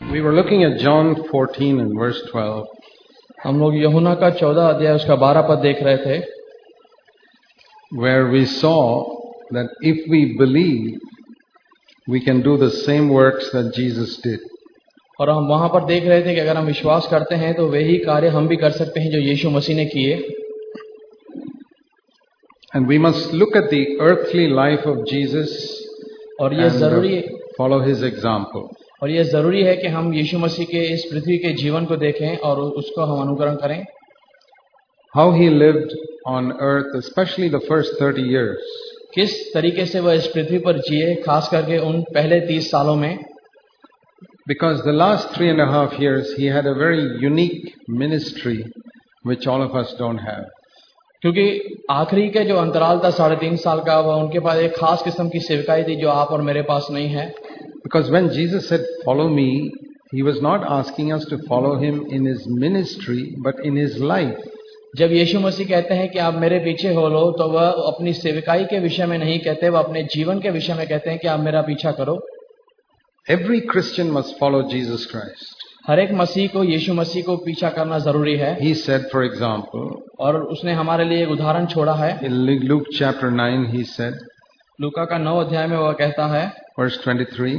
We were looking at John 14 and verse 12. हम लोग यूहन्ना का 14 अध्याय उसका 12 पद देख रहे थे, where we saw that if we believe, we can do the same works that Jesus did. और हम वहां पर देख रहे थे कि अगर हम विश्वास करते हैं तो वही कार्य हम भी कर सकते हैं जो यीशु मसीह ने किए। And we must look at the earthly life of Jesus और ये and जरूरी follow his example. और ये जरूरी है कि हम यीशु मसीह के इस पृथ्वी के जीवन को देखें और उसको हम अनुकरण करें। How he lived on earth, especially the first 30 years. किस तरीके से वह इस पृथ्वी पर जिए, खास करके उन पहले 30 सालों में। Because the last 3.5 years he had a very unique ministry which all of us don't have. क्योंकि आखिरी के जो अंतराल था 3.5 साल का, वह उनके पास एक खास किस्म की सेवकाई थी जो आप और मेरे पास नहीं है। Because when Jesus said, "Follow me," he was not asking us to follow him in his ministry, but in his life. जब यीशु मसीह कहते हैं कि आप मेरे पीछे हो लो, तो वह अपनी सेवकाई के विषय में नहीं कहते, वह अपने जीवन के विषय में कहते हैं कि आप मेरा पीछा करो। Every Christian must follow Jesus Christ. हर एक मसीह को यीशु मसीह को पीछा करना जरूरी है। He said, for example, और उसने हमारे लिए एक उदाहरण छोड़ा है। in Luke chapter 9, he said, लूका का 9 अध्याय में वह कहता है, verse 23,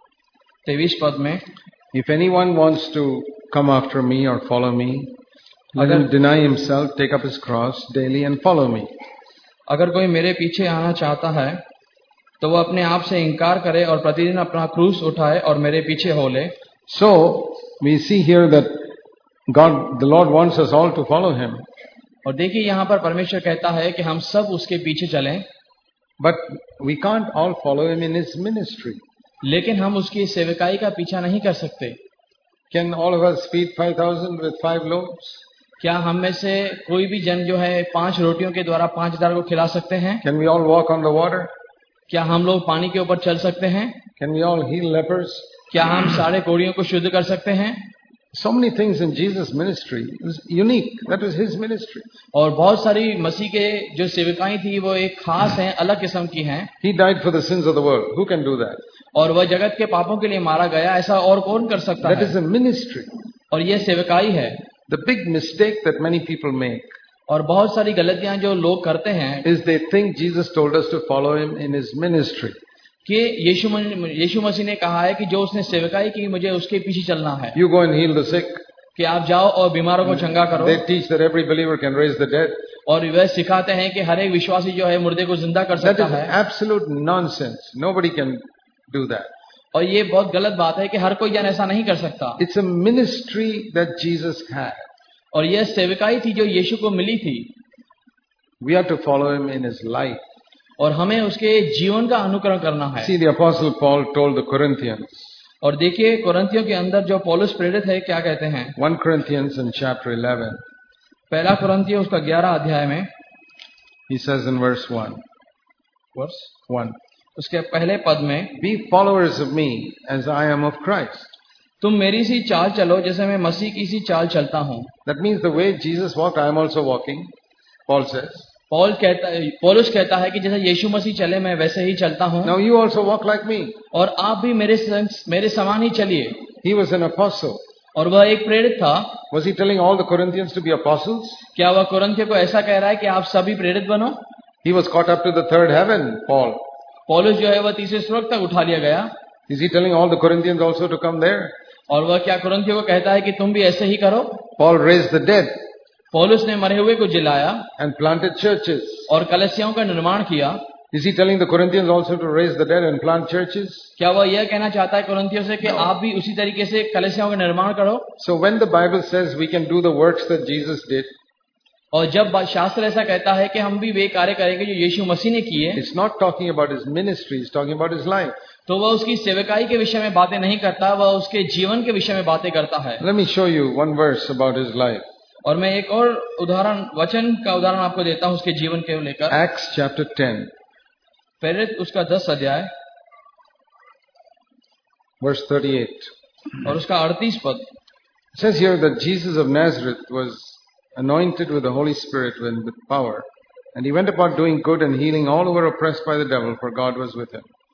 23 पद में, "If anyone wants to come after me or follow me, let him deny himself, take up his cross daily and follow me." अगर कोई मेरे पीछे आना चाहता है तो वह अपने आप से इनकार करे और प्रतिदिन अपना क्रूस उठाए और मेरे पीछे हो ले। So we see here that God, the Lord, wants us all to follow him. और देखिए यहाँ पर परमेश्वर कहता है कि हम सब उसके पीछे चलें, But we can't all follow him in his ministry. लेकिन हम उसकी सेवकाई का पीछा नहीं कर सकते। Can all of us feed 5,000 with 5 loaves? क्या हम में से कोई भी जन जो है 5 रोटियों के द्वारा 5,000 को खिला सकते हैं? Can we all walk on the water? क्या हम लोग पानी के ऊपर चल सकते हैं? Can we all heal lepers? क्या हम सारे कोढ़ियों को शुद्ध कर सकते हैं? So many things in Jesus' ministry. It was unique. That was his ministry. और बहुत सारी मसीह के जो सेवकाएं थी वो एक खास हैं, अलग किस्म की हैं। He died for the sins of the world. Who can do that? और वह जगत के पापों के लिए मारा गया, ऐसा और कौन कर सकता That है? is a ministry. और ये सेवकाई है। The big mistake that many people make और बहुत सारी गलतियां जो लोग करते हैं is they think Jesus told us to follow him in his ministry. कि यीशु मसीह ने कहा है कि जो उसने सेवकाई की मुझे उसके पीछे चलना है। You go and heal the sick. कि आप जाओ और बीमारों को चंगा करो। They teach that every believer can raise the dead. और वह सिखाते हैं कि हर एक विश्वासी जो है मुर्दे को जिंदा कर That सकता is है। absolute nonsense. Nobody can do that. और ये बहुत गलत बात है कि हर कोई जन ऐसा नहीं कर सकता। It's a ministry that Jesus had. और यह सेवकाई थी जो यीशु को मिली थी। We have to follow him in his life. और हमें उसके जीवन का अनुकरण करना है। See, the Apostle Paul told the Corinthians. और देखिए कोरिन्थियों के अंदर जो पौलुस प्रेरित है क्या कहते हैं। 1 Corinthians in chapter 11. पहला कोरिन्थियों उसका 11 अध्याय में He says in verse 1. वर्ष 1. उसके पहले पद में, "Be followers of me as I am of Christ." तुम मेरी सी चाल चलो जैसे मैं मसीह की सी चाल चलता हूँ। That means the way Jesus walked, I am also walking. Paul says. पौलुस कहता है कि जैसे यीशु मसीह चले मैं वैसे ही चलता हूँ। Now you also walk like me. और आप भी मेरे समान ही चलिए। He was an apostle. और वह एक प्रेरित था। Was he telling all the Corinthians to be apostles? क्या वह कोरिन्थियों को ऐसा कह रहा है कि आप सभी प्रेरित बनो? He was caught up to the third heaven, Paul. पौलुस जो है वह तीसरे स्वर्ग तक उठा लिया गया। Is he telling all the Corinthians also to come there? और वह क्या कोरिन्थियों को कहता है कि तुम भी ऐसे ही करो? Paul raised the dead पौलुस ने मरे हुए को जिलाया and planted churches. और कलीसियाओं का निर्माण किया। Is he telling the Corinthians also to raise the dead and plant churches? क्या वह यह कहना चाहता है कोरिन्थियों से कि आप भी उसी तरीके से कलीसियाओं का निर्माण करो? So when the Bible says we can do the works that Jesus did, और जब शास्त्र ऐसा कहता है कि हम भी वे कार्य करेंगे जो यीशु मसीह ने किए, it's not talking about his ministry, it's talking about his life. तो वह उसकी सेवकाई के विषय में बातें नहीं करता, वह उसके जीवन के विषय में बातें करता है। Let me show you one verse about his life. और मैं एक और वचन का उदाहरण आपको देता हूँ उसके जीवन के लेकर। Acts chapter 10. प्रेरित उसका 10 अध्याय verse 38. और उसका 38 पद। It says here that Jesus of Nazareth was anointed with the Holy Spirit and with power, and he went about doing good and healing all who were oppressed by the devil, for God was with him.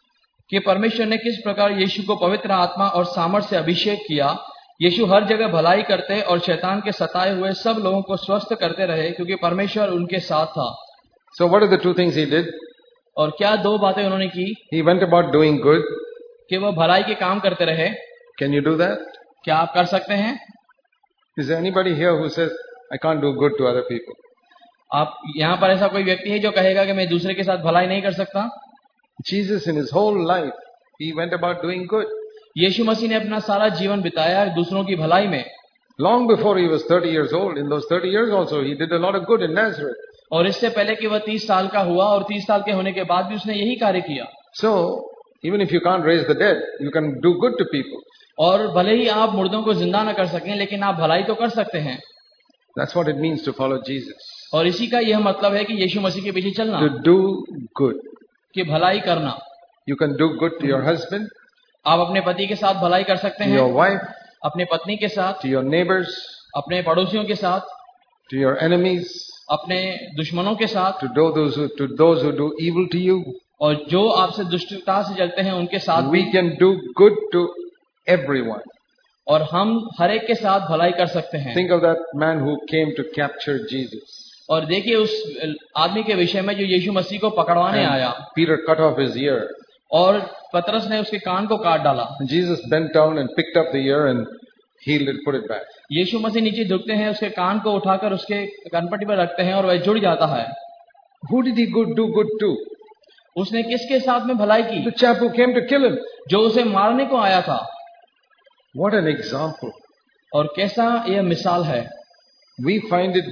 कि परमेश्वर ने किस प्रकार यीशु को पवित्र आत्मा और सामर्थ से अभिषेक किया। यीशु हर जगह भलाई करते और शैतान के सताए हुए सब लोगों को स्वस्थ करते रहे, क्योंकि परमेश्वर उनके साथ था। So what are the two things he did? और क्या दो बातें उन्होंने की? He went about doing good. कि वह भलाई के काम करते रहे। Can you do that? क्या आप कर सकते हैं? Is there anybody here who says, I can't do good to other people? आप यहाँ पर ऐसा कोई व्यक्ति है जो कहेगा कि मैं दूसरे के साथ भलाई नहीं कर सकता? Jesus in his whole life, he went about doing good. यीशु मसीह ने अपना सारा जीवन बिताया दूसरों की भलाई में। Long before he was 30 years old, in those 30 years also, he did a lot of good in Nazareth. और इससे पहले कि वह 30 साल का हुआ और 30 साल के होने के बाद भी उसने यही कार्य किया। So, even if you can't raise the dead, you can do good to people. और भले ही आप मुर्दों को जिंदा न कर सकें, लेकिन आप भलाई तो कर सकते हैं। That's what it means to follow Jesus. और इसी का यह मतलब है कि यीशु मसीह के पीछे चलना, To do good. कि भलाई करना। You can do good to your husband, आप अपने पति के साथ भलाई कर सकते to हैं, your wife, अपने पत्नी के साथ, to your neighbors, अपने पड़ोसियों के साथ, to your enemies, अपने दुश्मनों के साथ, to those who do evil to you. और जो आपसे दुष्टता से जलते हैं उनके साथ भी। We can do good to everyone. और हम हर एक के साथ भलाई कर सकते हैं। Think of that man who came to capture Jesus. और देखिए उस आदमी के विषय में जो यीशु मसीह को पकड़वाने आया, And Peter cut off his ear. और पतरस ने उसके कान को काट डाला। And Jesus bent down and picked up the ear and healed it, put it back. यीशु मसीह नीचे झुकते हैं, उसके कान को उठाकर उसके कनपट्टी पर रखते हैं और वह जुड़ जाता है। Who did he do good to? उसने किसके साथ में भलाई की? The chap who came to kill him. जो उसे मारने को आया था। What an example. और कैसा यह मिसाल है। We find it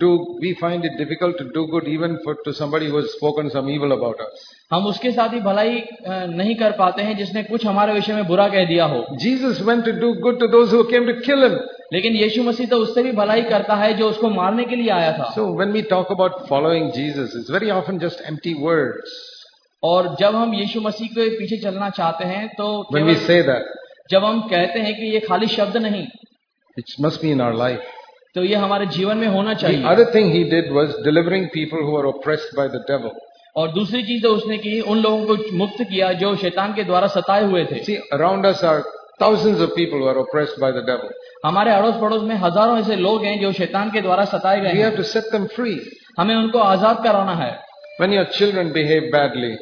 difficult to do good even to somebody who has spoken some evil about us. हम उसके साथ ही भलाई नहीं कर पाते हैं जिसने कुछ हमारे विषय में बुरा कह दिया हो। Jesus went to do good to those who came to kill him. लेकिन यीशु मसीह तो उससे भी भलाई करता है जो उसको मारने के लिए आया था। So when we talk about following Jesus, it's very often just empty words. और जब हम यीशु मसीह के पीछे चलना चाहते हैं तो When we say that, जब हम कहते हैं कि ये खाली शब्द नहीं, it must be in our life. तो ये हमारे जीवन में होना The चाहिए। other thing he did was delivering people who are oppressed by the devil. और दूसरी चीज जो उसने की, उन लोगों को मुक्त किया जो शैतान के द्वारा सताए हुए थे। See, around us are thousands of people who are oppressed by the devil. हमारे अड़ोस पड़ोस में हजारों ऐसे लोग हैं जो शैतान के द्वारा सताए गए We have हैं। to set them free. हमें उनको आजाद कराना है। When your children behave badly,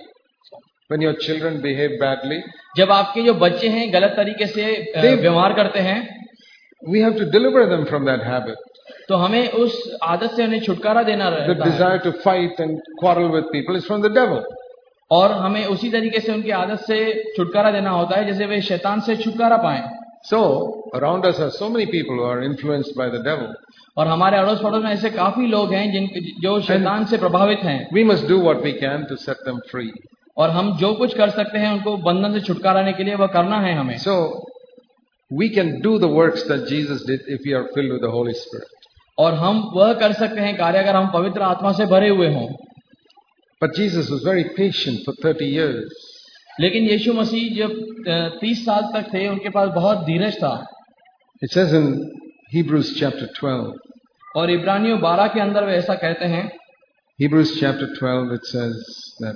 जब आपके जो बच्चे हैं गलत तरीके से व्यवहार करते हैं, we have to deliver them from that habit. तो हमें उस आदत से उन्हें छुटकारा देना The रहता है। desire to fight and quarrel with people is from the devil. और हमें उसी तरीके से उनकी आदत से छुटकारा देना होता है जैसे वे शैतान से छुटकारा पाएं। So, around us are so many people who are influenced by the devil. और हमारे अड़ोस पड़ोस में ऐसे काफी लोग हैं जो शैतान से प्रभावित हैं। We must do what we can to set them free. और हम जो कुछ कर सकते हैं उनको बंधन से छुटकाराने के लिए वह करना है हमें। So, we can do the works that Jesus did if we are filled with the Holy Spirit. और हम वह कर सकते हैं कार्य अगर हम पवित्र आत्मा से भरे हुए हों। But Jesus was very patient for 30 years. लेकिन यीशु मसीह जब 30 साल तक थे उनके पास बहुत धीरज था। It says in Hebrews chapter 12. और इब्रानियों 12 के अंदर वे ऐसा कहते हैं। Hebrews chapter 12, it says that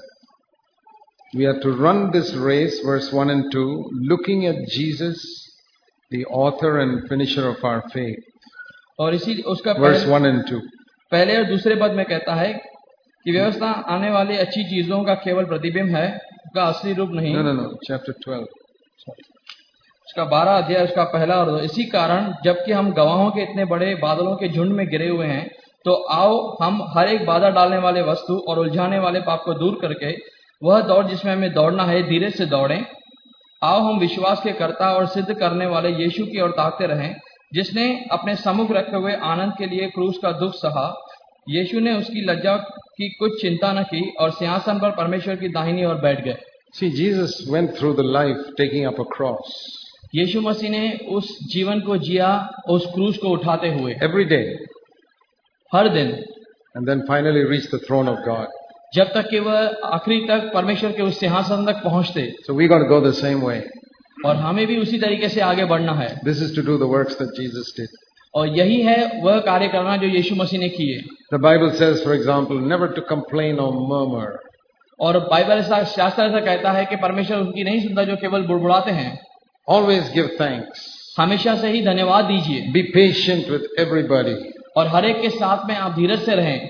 we are to run this race, verse 1 and 2, looking at Jesus, the author and finisher of our faith. और इसी उसका Verse 1 and 2. पहले और दूसरे पद में कहता है कि व्यवस्था आने वाली अच्छी चीजों का केवल प्रतिबिंब है, उसका असली रूप नहीं। No, chapter 12. उसका 12 अध्याय उसका पहला और 2। इसी कारण जबकि हम गवाहों के इतने बड़े बादलों के झुंड में गिरे हुए हैं, तो आओ हम हर एक बाधा डालने वाले वस्तु और उलझाने वाले पाप को दूर करके वह दौड़ जिसमें हमें दौड़ना है धीरे से दौड़ें। आओ हम विश्वास के कर्ता और सिद्ध करने वाले यीशु की ओर ताकते रहें, जिसने अपने सम्मुख रखे हुए आनंद के लिए क्रूस का दुख सहा। यीशु ने उसकी लज्जा की कुछ चिंता न की और सिंहासन पर परमेश्वर की दाहिनी ओर बैठ गए। See, Jesus went through the life taking up a cross. यीशु मसीह ने उस जीवन को जिया उस क्रूस को उठाते हुए Every day. हर दिन, And then finally reached the throne of God. जब तक कि वह आखिरी तक परमेश्वर के उस सिंहासन तक पहुंचते। So we got to go the same way. और हमें भी उसी तरीके से आगे बढ़ना है। This is to do the works that Jesus did. और यही है वह कार्य करना जो यीशु मसीह ने किए। The Bible says, for example, never to complain or murmur. और बाइबल शास्त्र ऐसा कहता है कि परमेश्वर उनकी नहीं सुनता जो केवल बुड़बुड़ाते हैं। Always give thanks. हमेशा से ही धन्यवाद दीजिए Be patient with everybody. और हर एक के साथ में आप धीरज से रहें।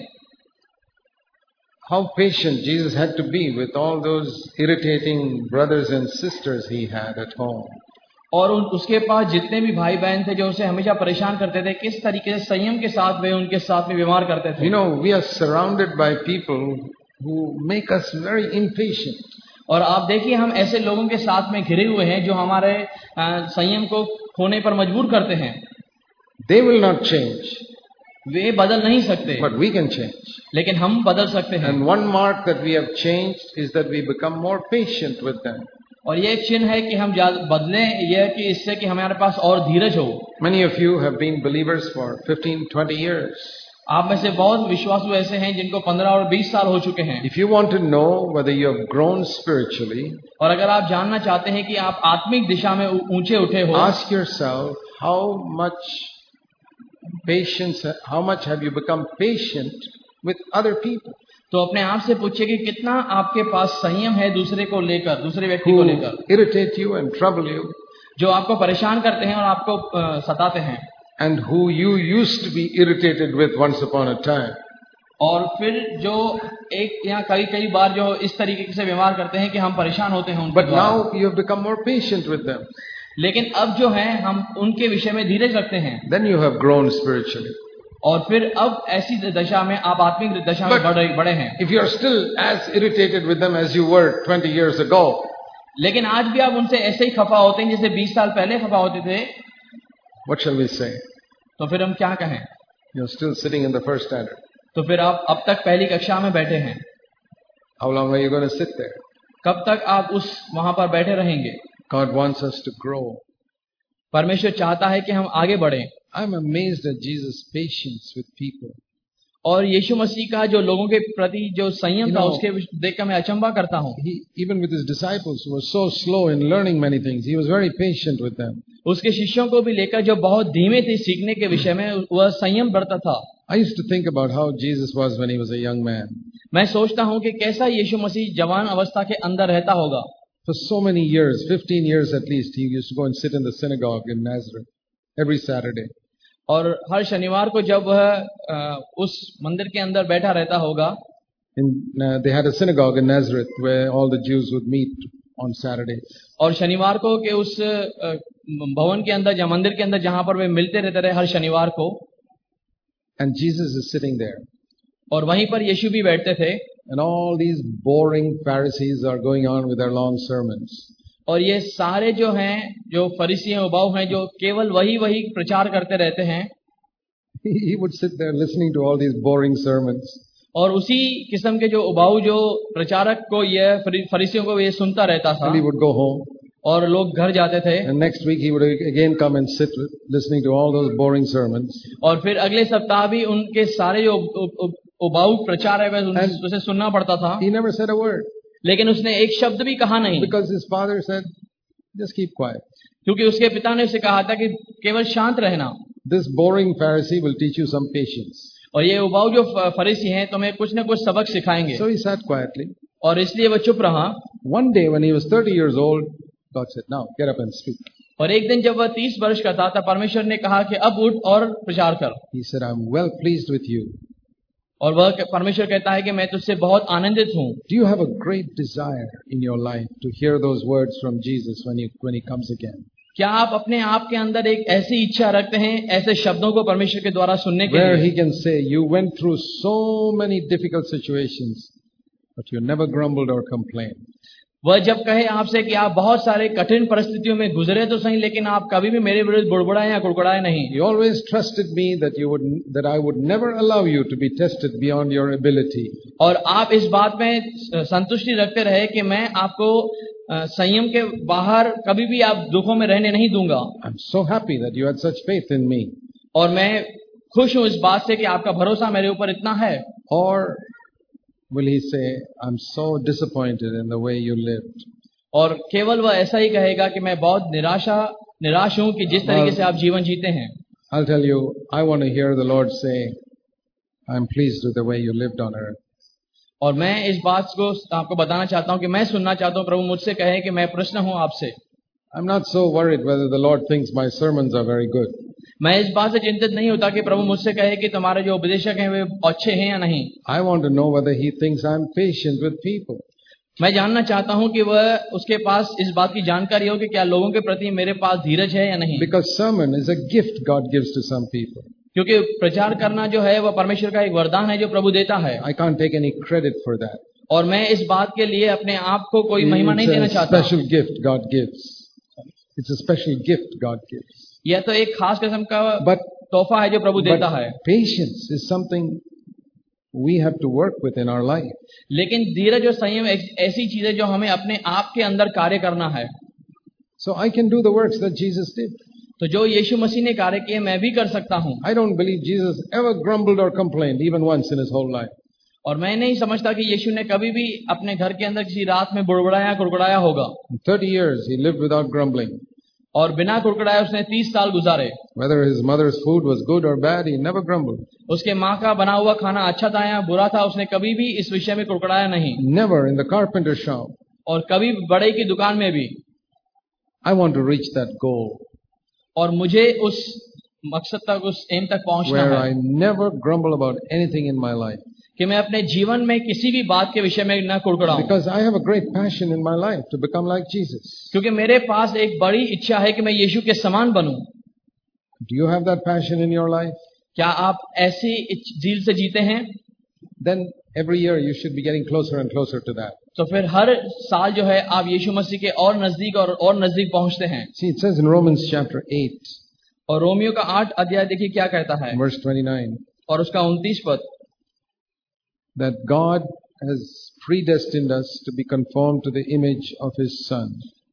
How patient Jesus had to be with all those irritating brothers and sisters he had at home. और उसके पास जितने भी भाई बहन थे जो उसे हमेशा परेशान करते थे, किस तरीके से संयम के साथ वे उनके साथ में व्यवहार करते थे। You know, we are surrounded by people who make us very impatient. और आप देखिए हम ऐसे लोगों के साथ में घिरे हुए हैं जो हमारे संयम को खोने पर मजबूर करते हैं। They will not change, वे बदल नहीं सकते, but we can change. लेकिन हम बदल सकते हैं। And one mark that we have changed is that we become more patient with them. और ये एक चिन्ह है कि हम बदलें, यह कि इससे कि हमारे पास और धीरज हो। Many of you have been believers for 15-20 years. आप में से बहुत विश्वासु ऐसे हैं जिनको 15 और 20 साल हो चुके हैं। If you want to know whether you have grown spiritually, और अगर आप जानना चाहते हैं कि आप आत्मिक दिशा में ऊंचे उठे हो, ask yourself how much patience, how much have you become patient with other people तो अपने आप से पूछिए कि कितना आपके पास संयम है दूसरे को लेकर, दूसरे व्यक्ति को who लेकर, irritate you and trouble you, जो आपको परेशान करते हैं और आपको सताते हैं, and who you used to be irritated with once upon a time. और फिर जो एक या कई बार जो इस तरीके से व्यवहार करते हैं कि हम परेशान होते हैं उनके But द्वारा। now you have become more patient with them. लेकिन अब जो है हम उनके विषय में धीरज रखते हैं। Then you have grown spiritually. और फिर अब ऐसी दशा में आप आत्मिक दशा में बढ़े हैं। If you are still as irritated with them as you were 20 years ago, लेकिन आज भी आप उनसे ऐसे ही खफा होते हैं जैसे 20 साल पहले खफा होते थे, what shall we say? तो फिर हम क्या कहें? You're still sitting in the first standard. तो फिर आप अब तक पहली कक्षा में बैठे हैं। How long are you going to sit there? कब तक आप वहां पर बैठे रहेंगे? God wants us to grow. परमेश्वर चाहता है कि हम आगे बढ़ें। I'm amazed at Jesus' patience with people. और यीशु मसीह का जो लोगों के प्रति जो संयम था उसके देखकर मैं अचंभा करता हूँ। Even with his disciples who were so slow in learning many things, he was very patient with them. उसके शिष्यों को भी लेकर जो बहुत धीमे थे सीखने के विषय में, वह संयम बरता था। I used to think about how Jesus was when he was a young man. मैं सोचता हूँ कि कैसा यीशु मसीह जवान अवस्था के अंदर रहता होगा। For so many years, 15 years at least, he used to go and sit in the synagogue in Nazareth every Saturday. और हर शनिवार को जब वह उस मंदिर के अंदर बैठा रहता होगा। They had a synagogue in Nazareth where all the Jews would meet on Saturdays. और शनिवार को के उस भवन के अंदर या मंदिर के अंदर जहां पर वे मिलते रहते रहे हर शनिवार को। And Jesus is sitting there. और वहीं पर यीशु भी बैठते थे। And all these boring Pharisees are going on with their long sermons. और ये सारे जो हैं, जो फरीसी हैं, उबाऊ हैं, जो केवल वही प्रचार करते रहते हैं। He would sit there listening to all these boring sermons. और उसी किस्म के जो उबाऊ जो प्रचारक को ये फरीसियों को ये सुनता रहता था। And he would go home. और लोग घर जाते थे। And next week he would again come and sit listening to all those boring sermons. और फिर अगले सप्ताह भी उनके सारे जो उबाऊ प्रचार है उसे सुनना पड़ता था। He never said a word. लेकिन उसने एक शब्द भी कहा नहीं। Because his father said, just keep quiet. क्योंकि उसके पिता ने उसे कहा था कि केवल शांत रहना। This boring Pharisee will teach you some patience. और ये उबाऊ जो फरीसी हैं तुम्हें कुछ न कुछ सबक सिखाएंगे। So he sat quietly. और इसलिए वह चुप रहा। One day when he was 30 years old, God said, now get up and speak. और एक दिन जब वह 30 वर्ष का था तब परमेश्वर ने कहा कि अब उठ और प्रचार कर। He said, I'm well pleased with you. और वह परमेश्वर कहता है कि मैं तुझसे बहुत आनंदित हूँ। Do you have a great desire in your life to hear those words from Jesus when he comes again? क्या आप अपने आप के अंदर एक ऐसी इच्छा रखते हैं ऐसे शब्दों को परमेश्वर के द्वारा सुनने के लिए? Where he can say, you went through so many difficult situations, but you never grumbled or complained. वह जब कहे आपसे कि आप बहुत सारे कठिन परिस्थितियों में गुजरे तो सही, लेकिन आप कभी भी मेरे विरुद्ध बुड़बुड़ाए या कुड़कुड़ाए नहीं। You always trusted me that I would never allow you to be tested beyond your ability. और आप इस बात में संतुष्टि रखते रहे कि मैं आपको संयम के बाहर कभी भी आप दुखों में रहने नहीं दूंगा। I'm so happy that you had such faith in me. और मैं खुश हूँ इस बात से कि आपका भरोसा मेरे ऊपर इतना है। Or will he say, I'm so disappointed in the way you lived? और केवल वह ऐसा ही कहेगा कि मैं बहुत निराश हूँ कि जिस तरीके से आप जीवन जीते हैं। I'll tell you, I want to hear the Lord say, I'm pleased with the way you lived on earth. और मैं इस बात को आपको बताना चाहता हूं कि मैं सुनना चाहता हूं प्रभु मुझसे कहे कि मैं प्रश्न हूं आपसे. I'm not so worried whether the Lord thinks my sermons are very good. मैं इस बात से चिंतित नहीं होता कि प्रभु मुझसे कहे कि तुम्हारे जो उपदेशक हैं वे अच्छे हैं या नहीं. I want to know whether He thinks I'm patient with people. मैं जानना चाहता हूं कि वह उसके पास इस बात की जानकारी हो कि क्या लोगों के प्रति मेरे पास धीरज है या नहीं. Because sermon is a gift God gives to some people. क्योंकि प्रचार करना जो है वह परमेश्वर का एक वरदान है जो प्रभु देता है. I can't take any credit for that. और मैं इस बात के लिए अपने आप को कोई महिमा नहीं देना चाहता. It's a special gift God gives. It's a special gift God gives. यह तो एक खास किस्म का तोहफा है जो प्रभु देता है. Patience is something we have to work with in our life. लेकिन धीरज और संयम ऐसी चीज है जो हमें अपने आप के अंदर कार्य करना है. So I can do the works that Jesus did. तो जो यीशु मसीह ने कार्य किए मैं भी कर सकता हूँ. I don't believe Jesus ever grumbled or complained even once in his whole life. और मैं नहीं समझता कि यीशु ने कभी भी अपने घर के अंदर किसी रात में बुड़बुड़ाया कुड़कुड़ाया होगा. 30 years he lived without grumbling. और बिना कुड़कुड़ाए उसने 30 साल गुजारे. Whether his mother's food was good or bad, he never grumbled. उसके माँ का बना हुआ खाना अच्छा था या बुरा था, उसने कभी भी इस विषय में कुड़कुड़ाया नहीं. Never in the carpenter shop. और कभी बड़े की दुकान में भी. I want to reach that goal. और मुझे उस मकसद तक, उस एम तक पहुंचना है. Where I never grumble about anything in my life. कि मैं अपने जीवन में किसी भी बात के विषय में न कुड़कुड़ाऊं. Because I have a great passion in my life to become like Jesus. क्योंकि मेरे पास एक बड़ी इच्छा है कि मैं यीशु के समान बनूं. Do you have that passion in your life? क्या आप ऐसी जील से जीते हैं? Then every year you should be getting closer and closer to that. तो फिर हर साल जो है आप यीशु मसीह के और नजदीक पहुंचते हैं. See, it says in Romans chapter 8. और रोमियो का 8 अध्याय देखिए क्या कहता है. Verse 29. और उसका 29 पद. That God has predestined us to be conformed to the image of His Son.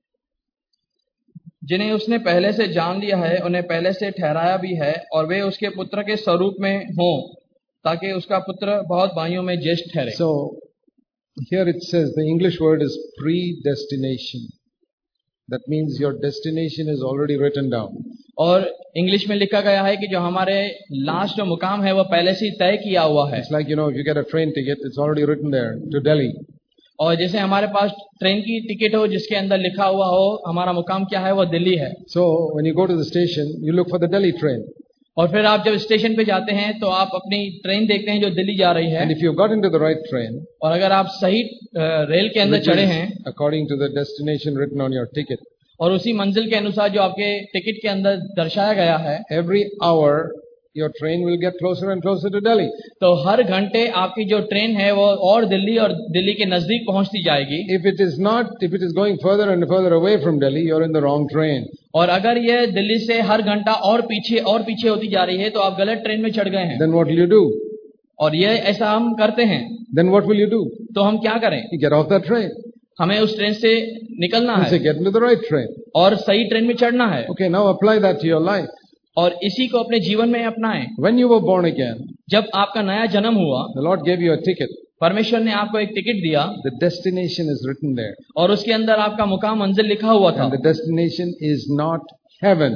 जिन्हें उसने पहले से जान लिया है उन्हें पहले से ठहराया भी है और वे उसके पुत्र के स्वरूप में हों ताकि उसका पुत्र बहुत भाइयों में ज्येष्ठ ठहरे. So here it says the English word is predestination. That means your destination is already written down. और इंग्लिश में लिखा गया है कि जो हमारे लास्ट जो मुकाम है वो पहले से तय किया हुआ है. It's like, you know, if you get a train ticket, it's already written there to Delhi. और जैसे हमारे पास ट्रेन की टिकट हो जिसके अंदर लिखा हुआ हो हमारा मुकाम क्या है वो दिल्ली है. So when you go to the station, you look for the Delhi train. और फिर आप जब स्टेशन पे जाते हैं तो आप अपनी ट्रेन देखते हैं जो दिल्ली जा रही है. And if you got into the right train, और अगर आप सही रेल के अंदर चढ़े हैं according to the destination written on your ticket, और उसी मंजिल के अनुसार जो आपके टिकट के अंदर दर्शाया गया है, every hour your train will get closer and closer to Delhi. तो हर घंटे आपकी जो ट्रेन है वो और दिल्ली के नजदीक पहुंचती जाएगी. If it is going further and further away from Delhi, you're in the wrong train. और अगर ये दिल्ली से हर घंटा और पीछे होती जा रही है तो आप गलत ट्रेन में चढ़ गए हैं. Then what will you do? और ये ऐसा हम करते हैं. Then what will you do? तो हम क्या करें? You get off that train. हमें उस ट्रेन से निकलना है. Get into the right train. और सही ट्रेन में चढ़ना है. Okay, now apply that to your life. और इसी को अपने जीवन में अपनाएं. When you were born again, जब आपका नया जन्म हुआ, the Lord gave you a ticket. परमेश्वर ने आपको एक टिकट दिया. The destination is written there. और उसके अंदर आपका मुकाम मंजिल लिखा हुआ था. And the destination is not heaven.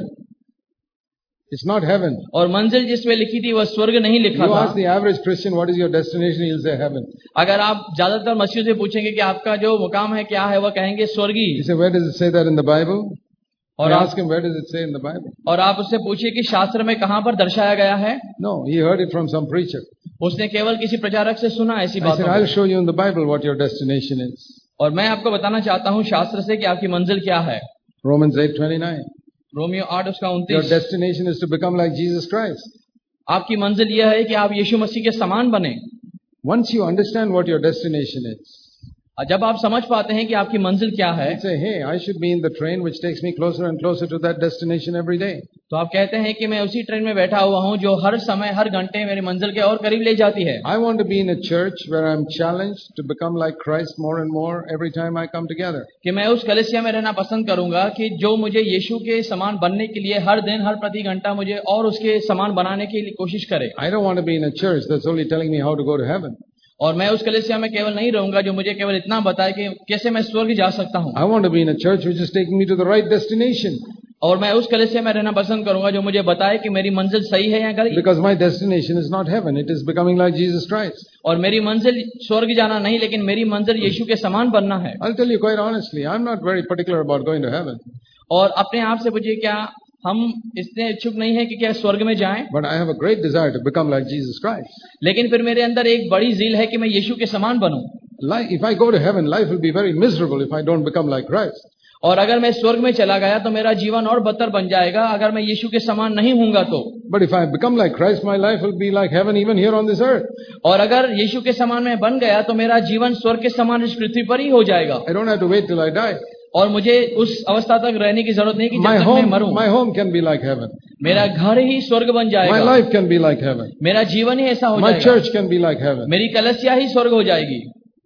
It's not heaven. और मंजिल जिसमें लिखी थी वह स्वर्ग नहीं लिखा था. You ask the average Christian what is your destination, he'll say heaven. अगर आप ज्यादातर मसीहियों से पूछेंगे कि आपका जो मुकाम है क्या है, वह कहेंगे स्वर्गी. You say where does it say that in the Bible? और ask him where does it say in the Bible? और आप उससे पूछिए कि शास्त्र में कहाँ पर दर्शाया गया है. No, he heard it from some preacher. उसने केवल किसी प्रचारक से सुना ऐसी बात. I said I'll show you in the Bible what your destination is. और मैं आपको बताना चाहता हूँ शास्त्र से कि आपकी मंजिल क्या है. Romans 8:29. रोमियो 8 उसका 29. Your destination is to become like Jesus Christ. आपकी मंजिल यह है कि आप यीशु मसीह के समान बने. Once you understand what your destination is, जब आप समझ पाते हैं कि आपकी मंजिल क्या है, you say, hey, I should be in the train which takes me closer and closer to that destination every day. तो आप कहते हैं कि मैं उसी ट्रेन में बैठा हुआ हूँ जो हर समय हर घंटे मेरी मंजिल के और करीब ले जाती है. I want to be in a church where I'm challenged to become like Christ more and more every time I come together. कि मैं उस कलीसिया में रहना पसंद करूंगा कि जो मुझे यीशु के समान बनने के लिए हर दिन हर प्रति घंटा मुझे और उसके समान बनाने की कोशिश करे. I don't want to be in a church that's only telling me how to go to heaven. और मैं उस कलीसिया में केवल नहीं रहूंगा जो मुझे केवल इतना बताए कि कैसे मैं स्वर्ग जा सकता हूँ. I want to be in a church which is taking me to the right destination. और मैं उस कलीसिया में रहना पसंद करूंगा जो मुझे बताए कि मेरी मंजिल सही है या गलत, Because my destination is not heaven, it is becoming like Jesus Christ. और मेरी मंजिल स्वर्ग जाना नहीं, लेकिन मेरी मंजिल यीशु के समान बनना है। I'll tell you quite honestly, I'm not very particular about going to heaven, और अपने आप से पूछिए, क्या हम इतने इच्छुक नहीं है कि क्या स्वर्ग में जाएं? but I have a great desire to become like Jesus Christ. लेकिन फिर मेरे अंदर एक बड़ी ज़ील है कि मैं यीशु के समान बनूं। If I go to heaven, life will be very miserable if I don't become like Christ. और अगर मैं स्वर्ग में चला गया तो मेरा जीवन और बदतर बन जाएगा अगर मैं यीशु के समान नहीं हूंगा तो। But if I become like Christ, my life will be like heaven even here on this earth. और अगर यीशु के समान मैं बन गया तो मेरा जीवन स्वर्ग के समान इस पृथ्वी पर ही हो जाएगा। I don't have to wait till I die. और मुझे उस अवस्था तक रहने की जरूरत नहीं कि जब तक मैं मरूं। My home can be like heaven. मेरा घर ही स्वर्ग बन जाएगा। My life can be like heaven. मेरा जीवन ही ऐसा हो My जाएगा। church can be like heaven. मेरी कलीसिया ही स्वर्ग हो जाएगी।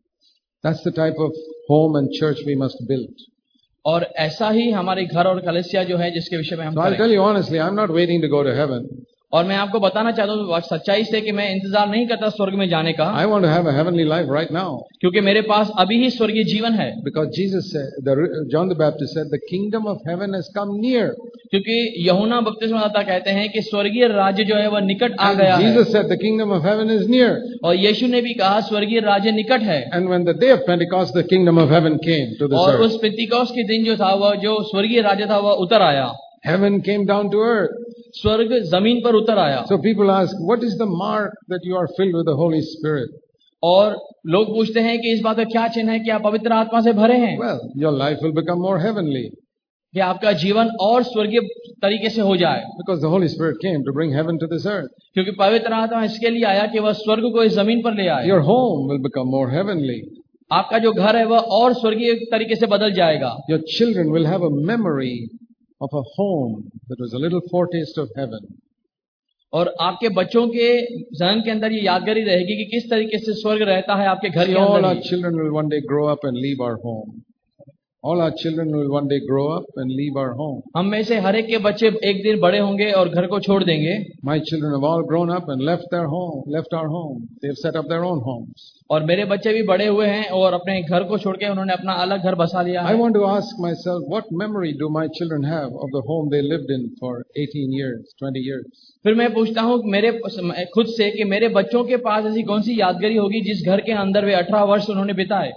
That's the type of home and church we must build. और ऐसा ही हमारे घर और कलीसिया जो है जिसके विषय में हम So I'll tell you honestly, I'm not waiting to go to heaven. और मैं आपको बताना चाहता हूँ सच्चाई से कि मैं इंतजार नहीं करता स्वर्ग में जाने का, I want to have a heavenly life right now. क्योंकि मेरे पास अभी ही स्वर्गीय जीवन है। Because Jesus said, John the Baptist said, the kingdom of heaven has come near. क्योंकि यूहन्ना बपतिस्मादाता कहते हैं कि स्वर्गीय राज्य जो है वह निकट आ गया है। Jesus said the kingdom of heaven is near. और यीशु ने भी कहा स्वर्गीय राज्य निकट है। And when the day of Pentecost, the kingdom of heaven came to this और earth. उस पेंतिकोस्त के दिन जो था वह जो स्वर्गीय राज्य था वह उतर आया। Heaven came down to earth. स्वर्ग जमीन पर उतर आया। So people ask, what is the mark that you are filled with the Holy Spirit? और लोग पूछते हैं कि इस बात का क्या चिन्ह है कि आप पवित्र आत्मा से भरे हैं? Well, your life will become more heavenly. कि आपका जीवन और स्वर्गीय तरीके से हो जाए। Because the Holy Spirit came to bring heaven to this earth. क्योंकि पवित्र आत्मा इसके लिए आया कि वह स्वर्ग को इस जमीन पर ले आए। Your home will become more heavenly. आपका जो घर है वह और स्वर्गीय तरीके से बदल जाएगा। Your children will have a memory of a home that was a little foretaste of heaven. और आपके बच्चों के जहन के अंदर ये यादगारी रहेगी कि किस तरीके से स्वर्ग रहता है आपके घर See, के all अंदर our he. children will one day grow up and leave our home. All our children will one day grow up and leave our home. हम में से हर एक के बच्चे एक दिन बड़े होंगे और घर को छोड़ देंगे। My children have all grown up and left their home, left our home. They have set up their own homes. और मेरे बच्चे भी बड़े हुए हैं और अपने घर को छोड़ के उन्होंने अपना अलग घर बसा लिया I है। want to ask myself, what memory do my children have of the home they lived in for 18 years, 20 years? फिर मैं पूछता हूँ मेरे खुद से कि मेरे बच्चों के पास ऐसी कौन सी यादगारी होगी जिस घर के अंदर वे 18 वर्ष उन्होंने बिताए।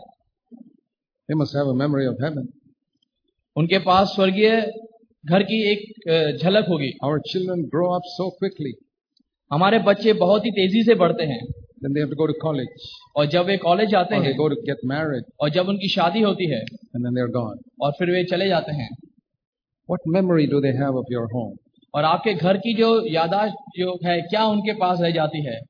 They must have a memory of heaven. उनके पास स्वर्गीय घर की एक झलक होगी। Our children grow up so quickly. हमारे बच्चे बहुत ही तेजी से बढ़ते हैं। Then they have to go to college. और जब वे कॉलेज जाते Or हैं they go to get married. और जब उनकी शादी होती है And then they're gone. और फिर वे चले जाते हैं। What memory do they have of your home? और आपके घर की जो यादाश्त जो है क्या उनके पास रह जाती है?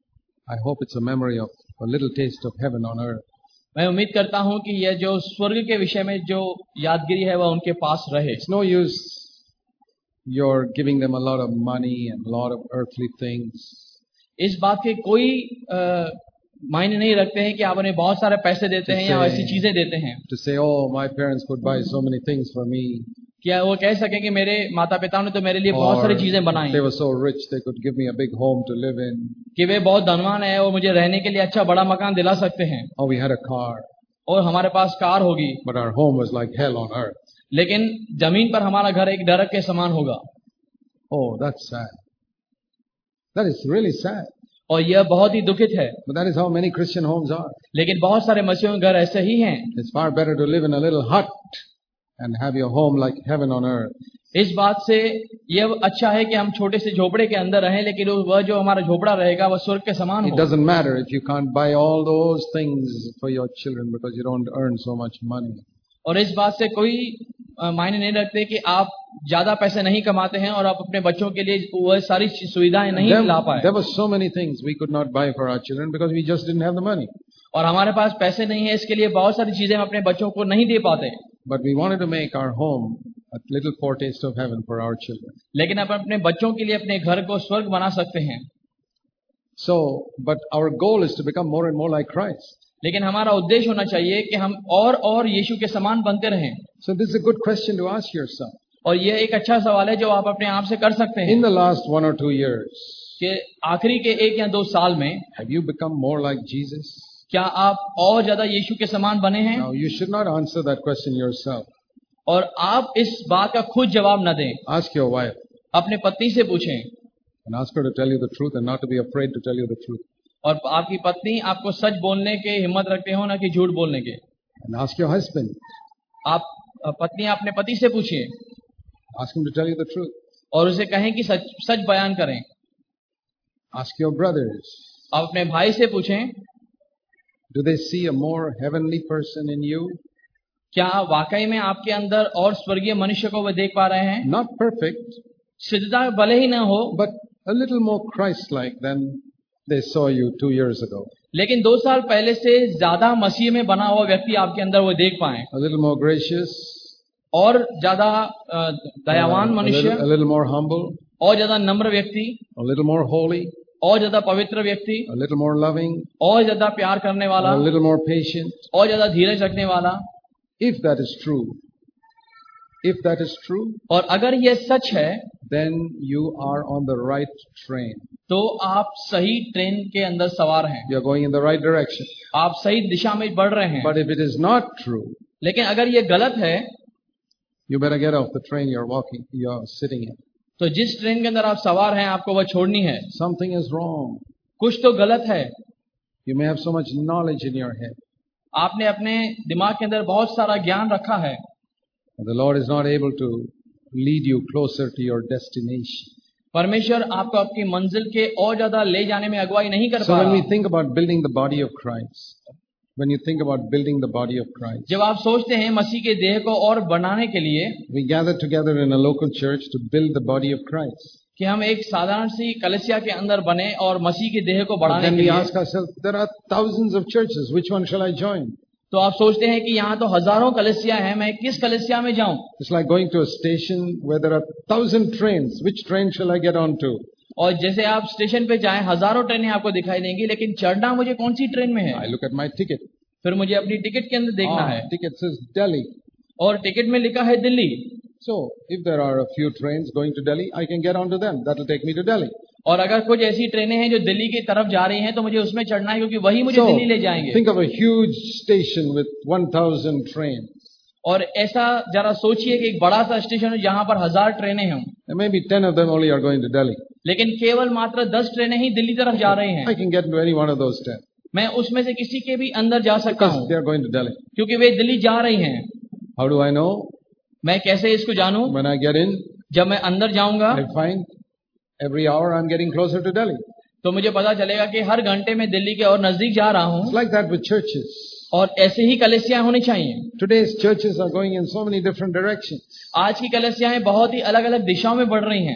I hope it's a memory of a little taste of heaven on earth. मैं उम्मीद करता हूं कि यह जो स्वर्ग के विषय में जो यादगिरी है वह उनके पास रहे। It's no use you're giving them a lot of money and a lot of earthly things. इस बात के कोई मायने नहीं रखते हैं कि आप उन्हें बहुत सारे पैसे देते हैं या ऐसी चीजें देते हैं To say, oh, my parents could buy so many things for me. क्या वो कह सकें कि मेरे माता पिता ने तो मेरे लिए बहुत सारी चीजें बनाई, they were so rich they could give me a big home to live in. कि वे बहुत धनवान है और मुझे रहने के लिए अच्छा बड़ा मकान दिला सकते हैं, Or we had a car, और हमारे पास कार होगी, but our home was like hell on earth. लेकिन जमीन पर हमारा घर एक नरक के समान होगा। Oh, that's sad. That is really sad. और यह बहुत ही दुखित है। But that is how many Christian homes are. लेकिन बहुत सारे मसीहों के घर ऐसे ही हैं। It's far better to live in a little hut and have your home like heaven on earth. इस बात से यह अच्छा है कि हम छोटे से झोपड़े के अंदर रहें, लेकिन वह जो हमारा झोपड़ा रहेगा वह स्वर्ग के समान It हो। doesn't matter if you can't buy all those things for your children because you don't earn so much money. और इस बात से कोई मायने नहीं रखते कि आप ज्यादा पैसे नहीं कमाते हैं और आप अपने बच्चों के लिए वह सारी सुविधाएं नहीं ला पाए। There were so many things we could not buy for our children because we just didn't have the money. और हमारे पास पैसे नहीं है, इसके लिए बहुत सारी चीजें हम अपने बच्चों को नहीं दे पाते। But we wanted to make our home a little foretaste of heaven for our children. लेकिन आप अपने बच्चों के लिए अपने घर को स्वर्ग बना सकते हैं। So, but our goal is to become more and more like Christ. लेकिन हमारा उद्देश्य होना चाहिए कि हम और यीशु के समान बनते रहें। So this is a good question to ask yourself. और यह एक अच्छा सवाल है जो आप अपने आप से कर सकते हैं In the last 1 or 2 years, कि आखिरी के 1 या 2 साल में have you become more like Jesus? क्या आप और ज्यादा यीशु के समान बने हैं? Now, you should not answer that question yourself. और आप इस बात का खुद जवाब न दें। Ask your wife अपने पत्नी से पूछें and ask her to tell you the truth and not to be afraid to tell you the truth. और आपकी पत्नी आपको सच बोलने के हिम्मत रखते हो ना कि झूठ बोलने के। And ask your husband. आप पत्नी अपने पति से पूछिए, Ask him to tell you the truth. और उसे कहें कि सच सच बयान करें। Ask your brothers. आप अपने भाई से पूछें, Do they see a more heavenly person in you? क्या वाकई में आपके अंदर और स्वर्गीय मनुष्य को वे देख पा रहे हैं? Not perfect, सिद्धता भले ही न हो, but a little more Christ-like than they saw you 2 years ago. लेकिन 2 साल पहले से ज्यादा मसीह में बना हुआ व्यक्ति आपके अंदर वो देख पाए, A little more gracious, और ज्यादा दयावान मनुष्य, a little more humble, और ज्यादा नम्र व्यक्ति, a little more holy, और ज्यादा पवित्र व्यक्ति, a little more loving, और ज्यादा प्यार करने वाला, a little more patient. और ज्यादा धीरज रखने वाला। If that is true, और अगर ये सच है, then you are on the right train. तो आप सही ट्रेन के अंदर सवार हैं, You are going in the right direction. आप सही दिशा में बढ़ रहे हैं। But if it is not true, लेकिन अगर ये गलत है, you better get off the train you're sitting in. तो जिस ट्रेन के अंदर आप सवार हैं आपको वह छोड़नी है। Something is wrong. कुछ तो गलत है। You may have so much knowledge in your head. आपने अपने दिमाग के अंदर बहुत सारा ज्ञान रखा है, But the Lord is not able to lead you closer to your destination. परमेश्वर आपको आपकी मंजिल के और ज्यादा ले जाने में अगुवाई नहीं कर So पा when we रहा। think about building the body of Christ, जब आप सोचते हैं मसीह के देह को और बनाने के लिए, we gather together in a local church to build the body of Christ. कि हम एक साधारण सी कलीसिया के अंदर बने और मसीह के देह को But बढ़ाने then के we लिए, ask ourselves, there are thousands of churches, which one shall I join? तो आप सोचते हैं कि यहाँ तो हजारों कलीसिया हैं, मैं किस कलीसिया में जाऊं? It's like going to a station where there are 1,000 trains. Which train shall I get onto? और जैसे आप स्टेशन पे जाएं, हजारों ट्रेनें आपको दिखाई देंगी, लेकिन चढ़ना मुझे कौन सी ट्रेन में है? I look at my ticket. फिर मुझे अपनी टिकट के अंदर देखना है, Ticket says Delhi. और टिकट में लिखा है Delhi. So, if there are a few trains going to Delhi, I can get onto them. That will take me to Delhi. और अगर कुछ ऐसी ट्रेनें हैं जो दिल्ली की तरफ जा रही हैं, तो मुझे उसमें चढ़ना है, क्योंकि वही मुझे दिल्ली ले जाएंगे। Think of a huge station with 1,000 trains. और ऐसा जरा सोचिए कि एक बड़ा सा स्टेशन है जहां पर 1000 ट्रेनें हों, And maybe 10 of them only are going to Delhi. लेकिन केवल मात्र 10 ट्रेनें ही दिल्ली तरफ जा रही हैं। I can get into any one of those 10. मैं उसमें से किसी के भी अंदर जा सकता Because हूँ, they are going to Delhi. क्योंकि वे दिल्ली जा रही हैं। How do I know? मैं कैसे इसको जानूं? When I get in, जब मैं अंदर जाऊंगा I find every hour I'm getting closer to Delhi. तो मुझे पता चलेगा कि हर घंटे में दिल्ली के और नजदीक जा रहा It's हूँ। like that with churches. और ऐसे ही कलीसियां होनी चाहिए। Today's churches are going in so many different directions. आज की कलीसियां बहुत ही अलग अलग दिशाओं में बढ़ रही हैं।